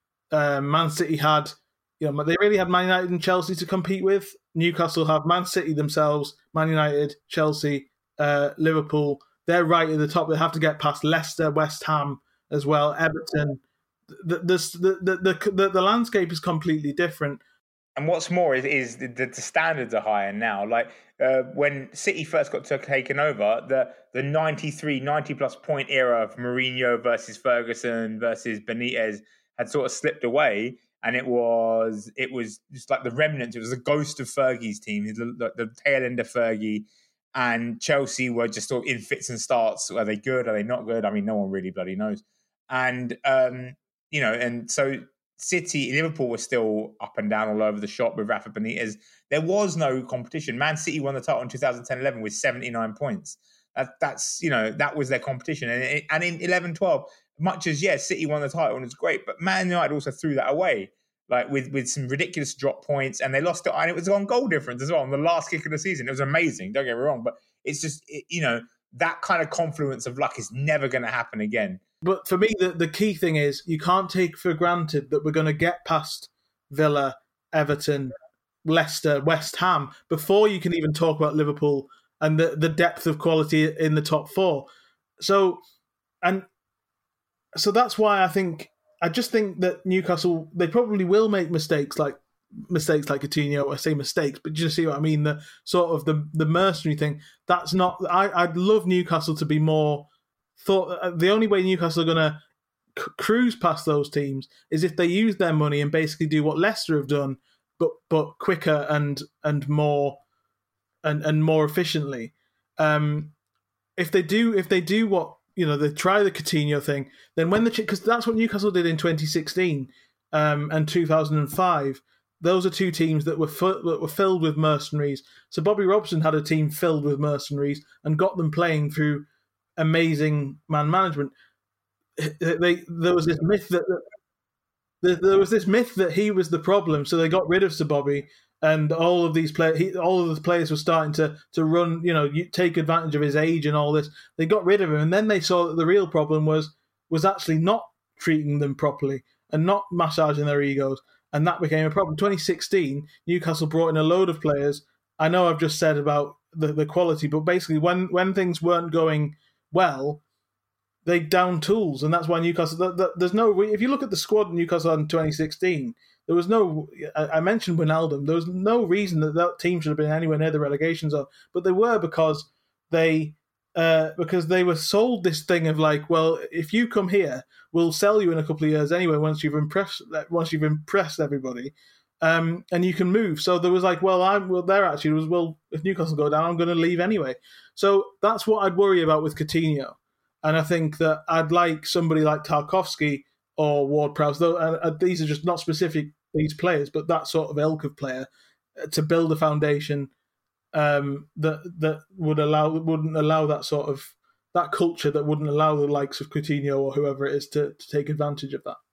um, Man City had, you know, they really had Man United and Chelsea to compete with. Newcastle have Man City themselves, Man United, Chelsea, uh, Liverpool. They're right at the top. They have to get past Leicester, West Ham as well, Everton. The the the the, the, the landscape is completely different. And what's more is, is the, the standards are higher now. Like uh, when City first got taken over, the the ninety-three, ninety plus point era of Mourinho versus Ferguson versus Benitez had sort of slipped away, and it was it was just like the remnants. It was the ghost of Fergie's team, the, the, the tail end of Fergie, and Chelsea were just sort of in fits and starts. Are they good? Are they not good? I mean, no one really bloody knows. And um, you know, and so. City, Liverpool were still up and down all over the shop with Rafa Benitez. There was no competition. Man City won the title in two thousand ten eleven with seventy-nine points. That, that's, you know, that was their competition. And, it, and in eleven twelve, much as, yes, City won the title and it's great, but Man United also threw that away, like with, with some ridiculous drop points, and they lost it. And it was on goal difference as well on the last kick of the season. It was amazing, don't get me wrong, but it's just, it, you know, that kind of confluence of luck is never going to happen again. But for me, the, the key thing is you can't take for granted that we're going to get past Villa, Everton, Leicester, West Ham before you can even talk about Liverpool and the, the depth of quality in the top four. So, and so that's why I think, I just think that Newcastle, they probably will make mistakes like mistakes like Coutinho. I say mistakes, but you see what I mean? The sort of the, the mercenary thing. That's not, I, I'd love Newcastle to be more thought. The only way Newcastle are going to c- cruise past those teams is if they use their money and basically do what Leicester have done, but but quicker and and more and and more efficiently. Um, if they do, if they do what you know, they try the Coutinho thing, then when the because that's what Newcastle did in twenty sixteen um, and two thousand five. Those are two teams that were fu- that were filled with mercenaries. So Bobby Robson had a team filled with mercenaries and got them playing through amazing man management. They, there was this myth that, that there was this myth that he was the problem, so they got rid of Sir Bobby, and all of these players, all of the players were starting to to run, you know, take advantage of his age and all this. They got rid of him, and then they saw that the real problem was was actually not treating them properly. and not massaging their egos. And that became a problem. twenty sixteen, Newcastle brought in a load of players. I know I've just said about the, the quality, but basically when, when things weren't going well, they downed tools. And that's why Newcastle, the, the, there's no, if you look at the squad Newcastle had in twenty sixteen, there was no, I, I mentioned Wijnaldum, there was no reason that that team should have been anywhere near the relegation zone, but they were because they, uh, because they were sold this thing of like, well, if you come here, we'll sell you in a couple of years anyway once you've impressed, once you've impressed everybody. Um, and you can move. So there was like, well, I'm well. There actually was, well, if Newcastle go down, I'm going to leave anyway. So that's what I'd worry about with Coutinho, and I think that I'd like somebody like Tarkowski or Ward-Prowse. Though and, and these are just not specific these players, but that sort of ilk of player uh, to build a foundation um, that that would allow wouldn't allow that sort of that culture that wouldn't allow the likes of Coutinho or whoever it is to, to take advantage of that.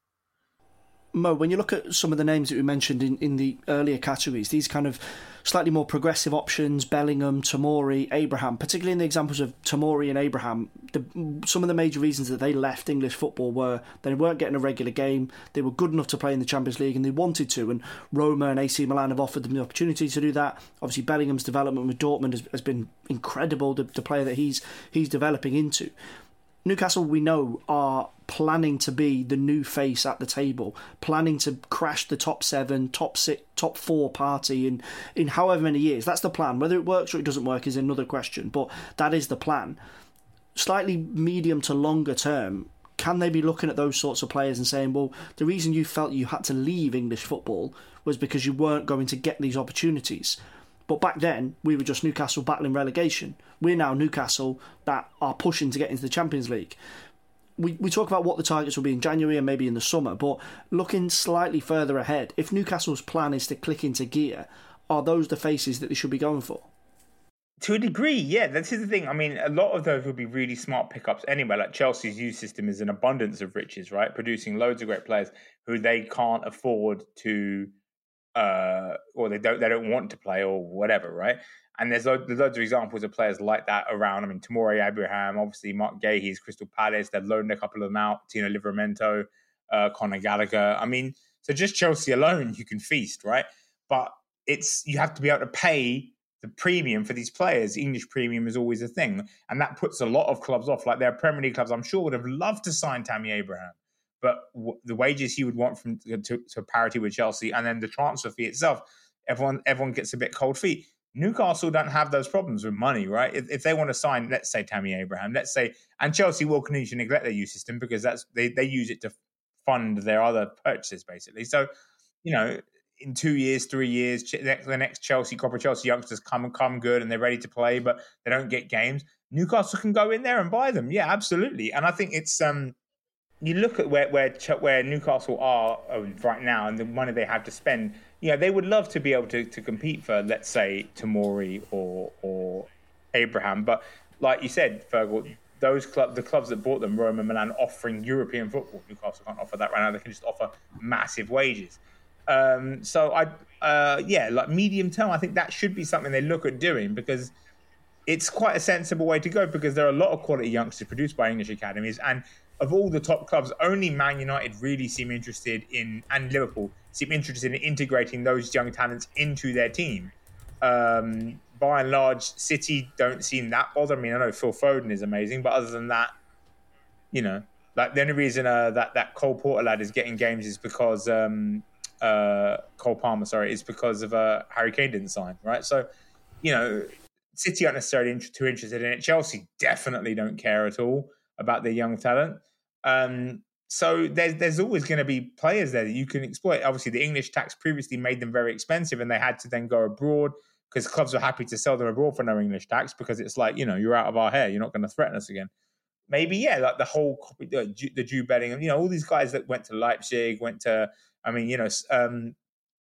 Mo, when you look at some of the names that we mentioned in, in the earlier categories, these kind of slightly more progressive options, Bellingham, Tomori, Abraham, particularly in the examples of Tomori and Abraham, the, some of the major reasons that they left English football were they weren't getting a regular game, they were good enough to play in the Champions League and they wanted to, and Roma and A C Milan have offered them the opportunity to do that. Obviously Bellingham's development with Dortmund has, has been incredible, the, the player that he's he's developing into. Newcastle, we know, are planning to be the new face at the table, planning to crash the top seven, top six, top four party in, in however many years. That's the plan. Whether it works or it doesn't work is another question, but that is the plan. Slightly medium to longer term, can they be looking at those sorts of players and saying, well, the reason you felt you had to leave English football was because you weren't going to get these opportunities? But back then, we were just Newcastle battling relegation. We're now Newcastle that are pushing to get into the Champions League. We we talk about what the targets will be in January and maybe in the summer, but looking slightly further ahead, if Newcastle's plan is to click into gear, are those the faces that they should be going for? To a degree, yeah. This is the thing. I mean, a lot of those would be really smart pickups anyway. Like Chelsea's youth system is an abundance of riches, right? Producing loads of great players who they can't afford to... Uh, or they don't they don't want to play or whatever, right? And there's loads, there's loads of examples of players like that around. I mean, Tomori Abraham, obviously Mark Gahey's Crystal Palace. They've loaned a couple of them out. Tino Livramento, uh, Conor Gallagher. I mean, so just Chelsea alone, you can feast, right? But it's you have to be able to pay the premium for these players. English premium is always a thing, and that puts a lot of clubs off. Like their Premier League clubs, I'm sure would have loved to sign Tammy Abraham. But w- the wages he would want from to, to parity with Chelsea, and then the transfer fee itself, everyone everyone gets a bit cold feet. Newcastle don't have those problems with money, right? If, if they want to sign, let's say Tammy Abraham, let's say, and Chelsea will continue to neglect their youth system because that's they they use it to fund their other purchases, basically. So, you know, in two years, three years, the next Chelsea, Copper Chelsea youngsters come and come good and they're ready to play, but they don't get games. Newcastle can go in there and buy them, yeah, absolutely. And I think it's um. You look at where where where Newcastle are right now and the money they have to spend. You know, they would love to be able to, to compete for, let's say, Tomori or or Abraham. But like you said, Fergal, those club the clubs that bought them, Roma, Milan, offering European football. Newcastle can't offer that right now. They can just offer massive wages. Um, so I, uh, yeah, like medium term, I think that should be something they look at doing because it's quite a sensible way to go because there are a lot of quality youngsters produced by English academies and. Of all the top clubs, only Man United really seem interested in, and Liverpool seem interested in integrating those young talents into their team. Um, by and large, City don't seem that bothered. I mean, I know Phil Foden is amazing, but other than that, you know, like the only reason uh, that that Cole Porter lad is getting games is because um, uh, Cole Palmer, sorry, is because of uh, Harry Kane didn't sign, right? So, you know, City aren't necessarily too interested in it. Chelsea definitely don't care at all about their young talent. Um, so there's there's always going to be players there that you can exploit. Obviously, the English tax previously made them very expensive and they had to then go abroad because clubs were happy to sell them abroad for no English tax because it's like, you know, you're out of our hair. You're not going to threaten us again. Maybe, yeah, like the whole, the, the Jude Bellingham, you know, all these guys that went to Leipzig, went to, I mean, you know, um,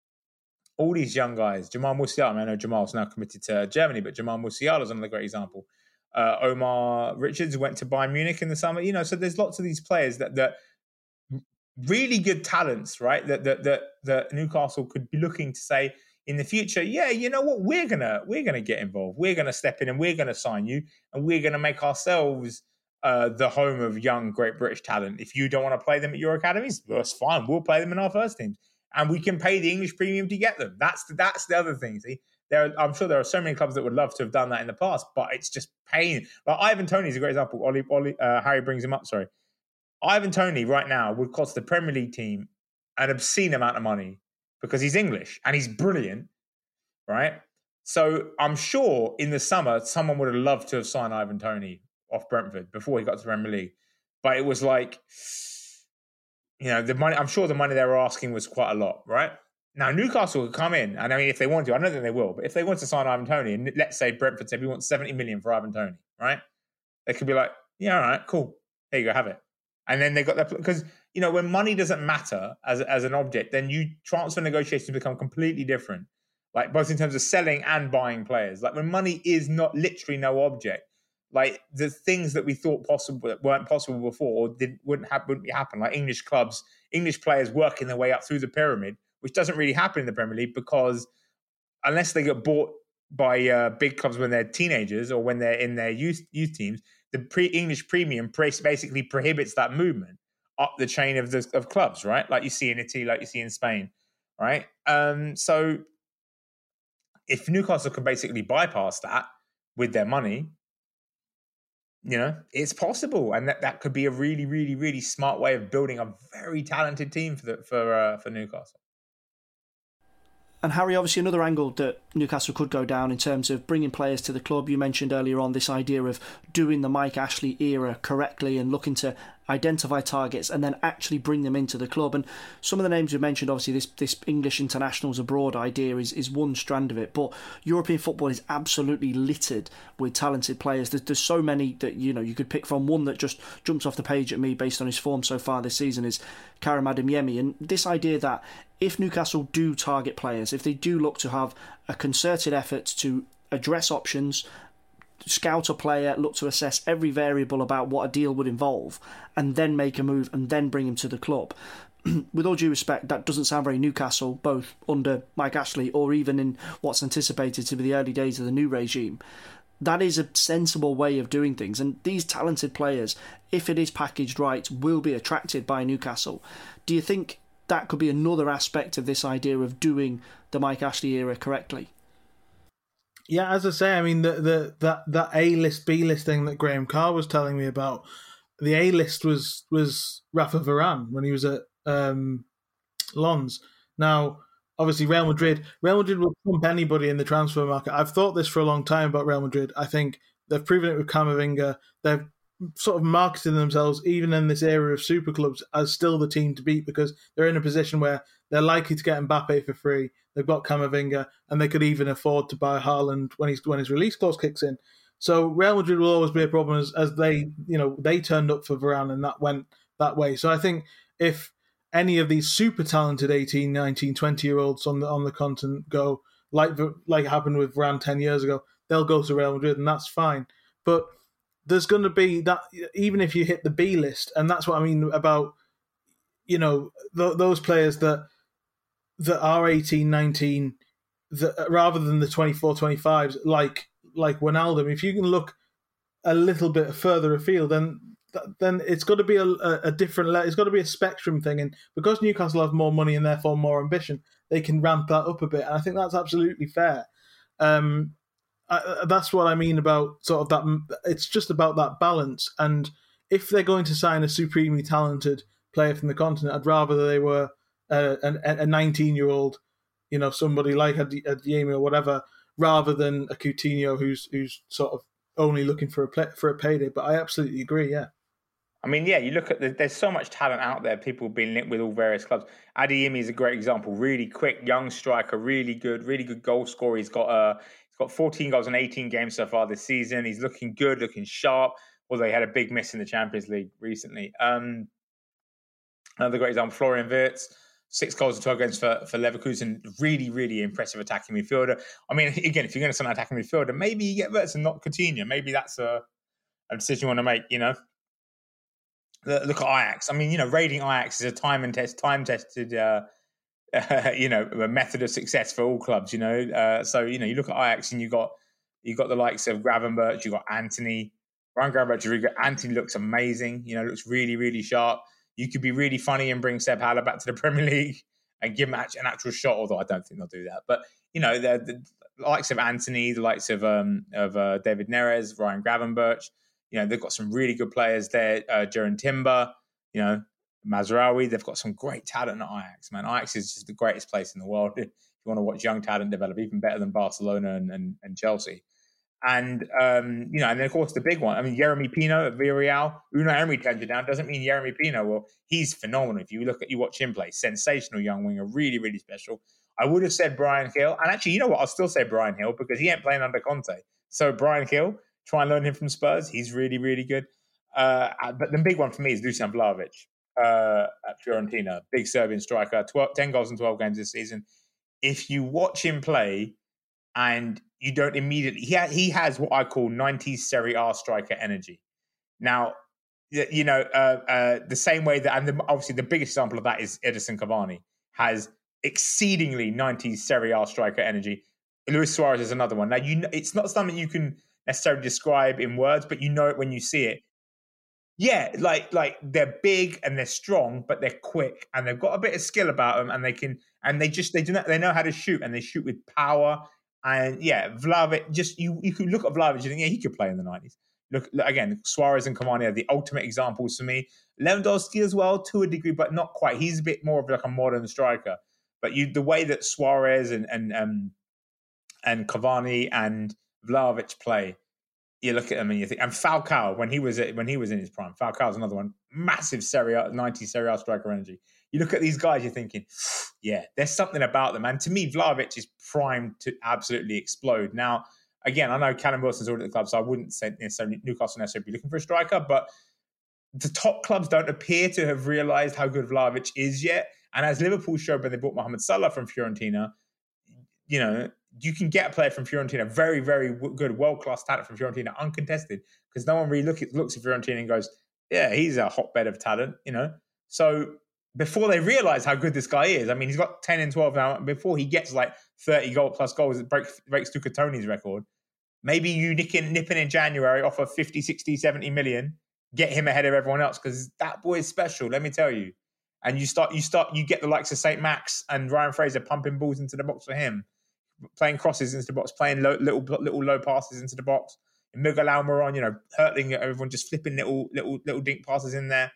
all these young guys, Jamal Musiala, I, mean, I know Jamal's now committed to Germany, but Jamal Musiala is another great example. Uh, Omar Richards went to Bayern Munich in the summer. You know, so there's lots of these players that that really good talents, right? That that that, that Newcastle could be looking to say in the future, yeah, you know what, we're gonna we're gonna get involved. We're gonna step in and we're gonna sign you, and we're gonna make ourselves uh, the home of young, great British talent. If you don't want to play them at your academies, that's fine. We'll play them in our first teams, and we can pay the English premium to get them. That's the, that's the other thing. See, there, are, I'm sure there are so many clubs that would love to have done that in the past, but it's just pain. Like Ivan Toney is a great example. Ollie, Ollie, uh, Harry brings him up. Sorry, Ivan Toney right now would cost the Premier League team an obscene amount of money because he's English and he's brilliant, right? So I'm sure in the summer, someone would have loved to have signed Ivan Toney off Brentford before he got to the Premier League. But it was like, you know, the money, I'm sure the money they were asking was quite a lot, right? Now, Newcastle could come in, and I mean, if they want to, I don't think they will, but if they want to sign Ivan Toney, and let's say Brentford said, we want seventy million for Ivan Toney, right? They could be like, yeah, all right, cool. There you go, have it. And then they got that, because, you know, when money doesn't matter as, as an object, then you transfer negotiations become completely different. Like both in terms of selling and buying players. Like when money is not literally no object, like the things that we thought possible that weren't possible before or didn't wouldn't happen, wouldn't happen. Like English clubs, English players working their way up through the pyramid, which doesn't really happen in the Premier League because unless they get bought by uh, big clubs when they're teenagers or when they're in their youth youth teams, the pre- English premium basically prohibits that movement up the chain of the of clubs, right? Like you see in Italy, like you see in Spain, right? Um, so. If Newcastle can basically bypass that with their money, you know, it's possible. And that, that could be a really, really, really smart way of building a very talented team for the, for uh, for Newcastle. And Harry, obviously another angle that Newcastle could go down in terms of bringing players to the club. You mentioned earlier on this idea of doing the Mike Ashley era correctly and looking to identify targets and then actually bring them into the club. And some of the names you mentioned, obviously this this English internationals abroad idea is, is one strand of it. But European football is absolutely littered with talented players. There's, there's so many that, you know, you could pick from. One that just jumps off the page at me based on his form so far this season is Karim Adeyemi. And this idea that if Newcastle do target players, if they do look to have a concerted effort to address options, scout a player, look to assess every variable about what a deal would involve, and then make a move and then bring him to the club. With all due respect, that doesn't sound very Newcastle, both under Mike Ashley or even in what's anticipated to be the early days of the new regime. That is a sensible way of doing things, and these talented players, if it is packaged right, will be attracted by Newcastle. Do you think that could be another aspect of this idea of doing the Mike Ashley era correctly? Yeah, as I say, I mean, the, the that that A-list, B-list thing that Graham Carr was telling me about, the A-list was was Rafa Varane when he was at um, Lens. Now, obviously, Real Madrid, Real Madrid will pump anybody in the transfer market. I've thought this for a long time about Real Madrid. I think they've proven it with Camavinga. They've sort of marketed themselves, even in this era of super clubs, as still the team to beat because they're in a position where they're likely to get Mbappe for free. They've got Camavinga, and they could even afford to buy Haaland when he's when his release clause kicks in. So Real Madrid will always be a problem as, as they, you know, they turned up for Varane and that went that way. So I think if any of these super talented eighteen, nineteen, twenty year olds on the on the continent go like like happened with Varane ten years ago, they'll go to Real Madrid, and that's fine. But there's going to be that, even if you hit the B list, and that's what I mean about, you know, th- those players that that are eighteen, nineteen, that, rather than the twenty-four, twenty-fives, like like Wijnaldum. If you can look a little bit further afield, then then it's got to be a, a different. It's got to be a spectrum thing, and because Newcastle have more money and therefore more ambition, they can ramp that up a bit, and I think that's absolutely fair. Um, I, that's what I mean about sort of that. It's just about that balance, and if they're going to sign a supremely talented player from the continent, I'd rather they were a, a nineteen-year-old, you know, somebody like a Adeyemi or whatever, rather than a Coutinho who's who's sort of only looking for a play, for a payday. But I absolutely agree. Yeah. I mean, yeah, you look at the, there's so much talent out there, people being linked with all various clubs. Adeyemi is a great example. Really quick, young striker, really good, really good goal scorer. He's got uh, he's got fourteen goals in eighteen games so far this season. He's looking good, looking sharp, although he had a big miss in the Champions League recently. Um, another great example, Florian Wirtz, six goals and twelve games for, for Leverkusen. Really, really impressive attacking midfielder. I mean, again, if you're going to sign an attacking midfielder, maybe you get Wirtz and not Coutinho. Maybe that's a, a decision you want to make, you know? Look at Ajax. I mean, you know, raiding Ajax is a time and test, time tested, uh, uh, you know, a method of success for all clubs. You know, uh, so you know, you look at Ajax and you got you got the likes of Gravenberch, you got Anthony, Ryan Gravenberch, really good. Antony looks amazing. You know, looks really, really sharp. You could be really funny and bring Seb Haller back to the Premier League and give him an actual shot, although I don't think they'll do that. But, you know, the, the likes of Antony, the likes of um, of uh, David Neres, Ryan Gravenberch, you know, they've got some really good players there. Uh, Jurrien Timber, you know, Mazraoui. They've got some great talent at Ajax, man. Ajax is just the greatest place in the world if you want to watch young talent develop, even better than Barcelona and, and, and Chelsea. And, um, you know, and then, of course, the big one. I mean, Yeremy Pino at Villarreal. Unai Emery turned you down. Doesn't mean Yeremy Pino. Well, he's phenomenal. If you look at, you watch him play. Sensational young winger. Really, really special. I would have said Bryan Gil. And actually, you know what? I'll still say Bryan Gil because he ain't playing under Conte. So Bryan Gil, try and learn him from Spurs. He's really, really good. Uh, but the big one for me is Dusan Vlahovic uh, at Fiorentina. Big Serbian striker. twelve, ten goals in twelve games this season. If you watch him play and you don't immediately... He, ha- he has what I call nineties Serie A striker energy. Now, you know, uh, uh, the same way that... And the, obviously the biggest example of that is Edison Cavani. Has exceedingly nineties Serie A striker energy. Luis Suarez is another one. Now, you know, it's not something you can necessarily describe in words, but you know it when you see it. Yeah, like like they're big and they're strong, but they're quick and they've got a bit of skill about them, and they can and they just they do not they know how to shoot, and they shoot with power. And yeah, Vlahovic, just you you could look at Vlahovic and think, yeah, he could play in the nineties. Look, look again, Suarez and Cavani are the ultimate examples for me. Lewandowski as well, to a degree, but not quite. He's a bit more of like a modern striker. But you, the way that Suarez and and um, and Cavani and Vlahovic play, you look at them and you think. And Falcao, when he was at, when he was in his prime, Falcao's another one, massive Serie A, nineties Serie A striker energy. You look at these guys, you're thinking, yeah, there's something about them. And to me, Vlahovic is primed to absolutely explode. Now, again, I know Callum Wilson's already at the club, so I wouldn't say necessarily Newcastle necessarily be looking for a striker, but the top clubs don't appear to have realised how good Vlahovic is yet. And as Liverpool showed when they bought Mohamed Salah from Fiorentina, you know, you can get a player from Fiorentina, very, very good, world-class talent from Fiorentina, uncontested, because no one really look at, looks at Fiorentina and goes, yeah, he's a hotbed of talent, you know. So before they realise how good this guy is, I mean, he's got ten and twelve now. Before he gets like thirty goal plus goals, it breaks, breaks Tuca Toni's record. Maybe you nip in, nip in in January, offer fifty, sixty, seventy million, get him ahead of everyone else, because that boy is special, let me tell you. And you start, you start, you get the likes of Saint Max and Ryan Fraser pumping balls into the box for him, playing crosses into the box, playing low, little little low passes into the box. And Miguel Almiron, you know, hurtling everyone, just flipping little little little dink passes in there.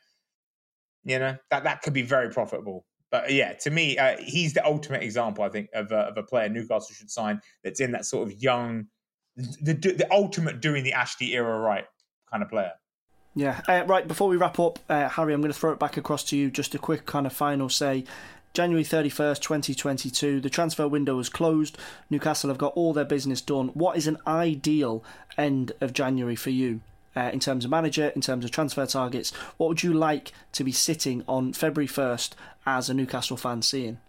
You know, that that could be very profitable. But yeah, to me, uh, he's the ultimate example, I think, of a, of a player Newcastle should sign that's in that sort of young, the the ultimate doing the Ashley era right kind of player. Yeah. Uh, right, before we wrap up, uh, Harry, I'm going to throw it back across to you. Just a quick kind of final say. January thirty-first, twenty twenty-two, the transfer window is closed. Newcastle have got all their business done. What is an ideal end of January for you uh, in terms of manager, in terms of transfer targets? What would you like to be sitting on February first as a Newcastle fan seeing?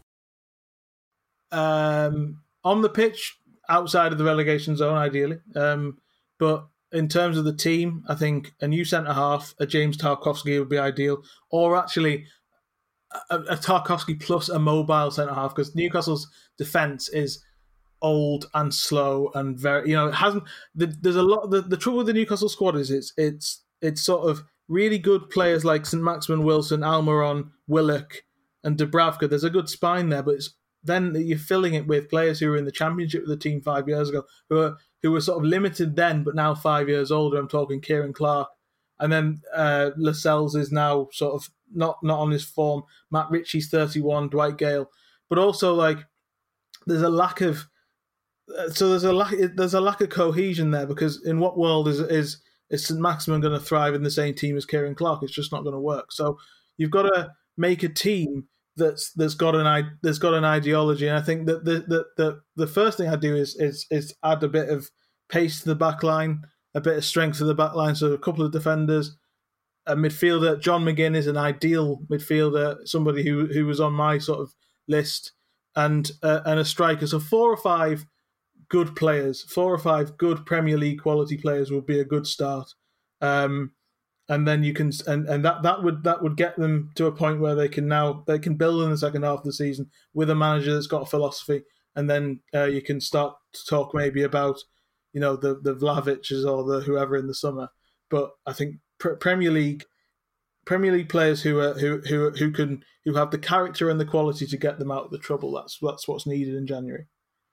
Um, on the pitch, outside of the relegation zone, ideally. Um, but in terms of the team, I think a new centre-half, a James Tarkowski would be ideal. Or actually a, a Tarkowski plus a mobile centre-half, because Newcastle's defence is old and slow and very, you know, it hasn't, the, there's a lot, the, the trouble with the Newcastle squad is it's it's it's sort of really good players like Saint Maximin, Wilson, Almiron, Willock and Dubravka. There's a good spine there, but it's, then you're filling it with players who were in the Championship with the team five years ago, who are who were sort of limited then, but now five years older. I'm talking Kieran Clark. And then uh, Lascelles is now sort of not, not on his form. Matt Ritchie's thirty-one, Dwight Gale. But also, like, there's a lack of... So there's a lack there's a lack of cohesion there, because in what world is is, is Saint Maximin going to thrive in the same team as Kieran Clark? It's just not going to work. So you've got to make a team that's that's got an that's got an ideology, and I think that the the the, the first thing I do is is is add a bit of pace to the back line, a bit of strength to the back line. So a couple of defenders, a midfielder. John McGinn is an ideal midfielder, somebody who who was on my sort of list, and uh, and a striker. So four or five good players, four or five good Premier League quality players would be a good start. Um, And then you can, and, and that, that would that would get them to a point where they can now they can build in the second half of the season with a manager that's got a philosophy, and then uh, you can start to talk maybe about, you know, the the Vlahovics or the whoever in the summer. but I think pr- Premier League Premier League players who are who who who can who have the character and the quality to get them out of the trouble. That's that's what's needed in January.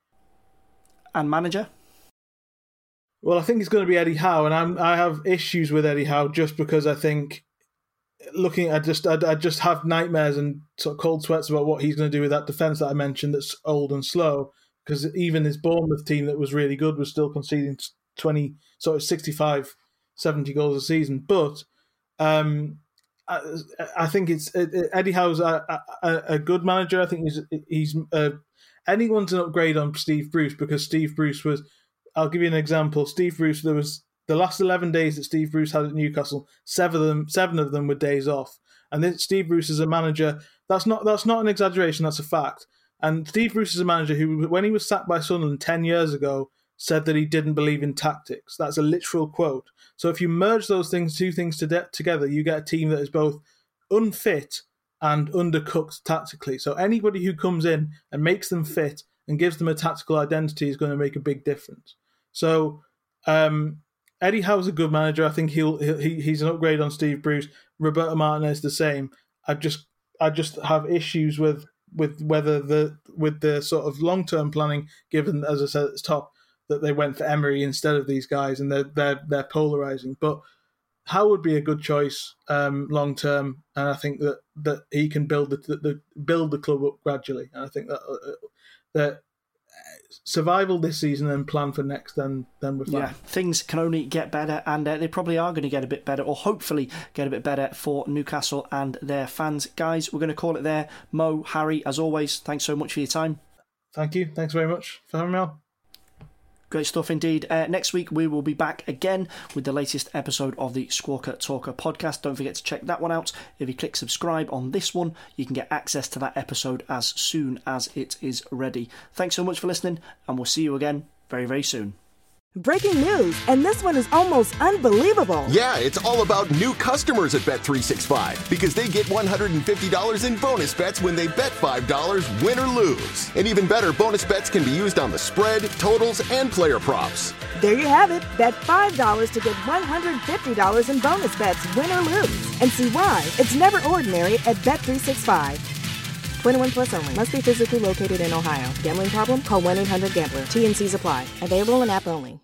And manager? Well, I think it's going to be Eddie Howe, and I'm I have issues with Eddie Howe just because I think looking at just I, I just have nightmares and sort of cold sweats about what he's going to do with that defence that I mentioned that's old and slow. Because even his Bournemouth team that was really good was still conceding twenty, sort of sixty-five, seventy goals a season. But um, I, I think it's Eddie Howe's a, a, a good manager. I think he's he's uh, anyone's an upgrade on Steve Bruce because Steve Bruce was. I'll give you an example. Steve Bruce. There was the last eleven days that Steve Bruce had at Newcastle. Seven of them, seven of them were days off. And this, Steve Bruce is a manager. That's not that's not an exaggeration. That's a fact. And Steve Bruce is a manager who, when he was sacked by Sunderland ten years ago, said that he didn't believe in tactics. That's a literal quote. So if you merge those things, two things to together, you get a team that is both unfit and undercooked tactically. So anybody who comes in and makes them fit and gives them a tactical identity is going to make a big difference. So um, Eddie Howe's a good manager. I think he'll he, he's an upgrade on Steve Bruce. Roberto Martinez the same. I just I just have issues with. with whether the with the sort of long term planning, given as I said at the top that they went for Emery instead of these guys, and they're they're they're polarizing. But Howe would be a good choice um, long term, and I think that, that he can build the, the build the club up gradually. And I think that uh, that survival this season and plan for next, then then we're fine. Yeah, things can only get better, and uh, they probably are going to get a bit better, or hopefully get a bit better for Newcastle and their fans. Guys, we're going to call it there. Mo, Harry, as always, thanks so much for your time. Thank you. Thanks very much for having me on. Great stuff indeed. Uh, next week we will be back again with the latest episode of the Squawker Talker podcast. Don't forget to check that one out. If you click subscribe on this one, you can get access to that episode as soon as it is ready. Thanks so much for listening, and we'll see you again very, very soon. Breaking news, and this one is almost unbelievable. Yeah, it's all about new customers at Bet three sixty-five because they get one hundred fifty dollars in bonus bets when they bet five dollars, win or lose. And even better, bonus bets can be used on the spread, totals, and player props. There you have it. Bet five dollars to get one hundred fifty dollars in bonus bets, win or lose. And see why it's never ordinary at Bet three sixty-five. twenty-one plus only. Must be physically located in Ohio. Gambling problem? Call one eight hundred gambler. T N Cs apply. Available in app only.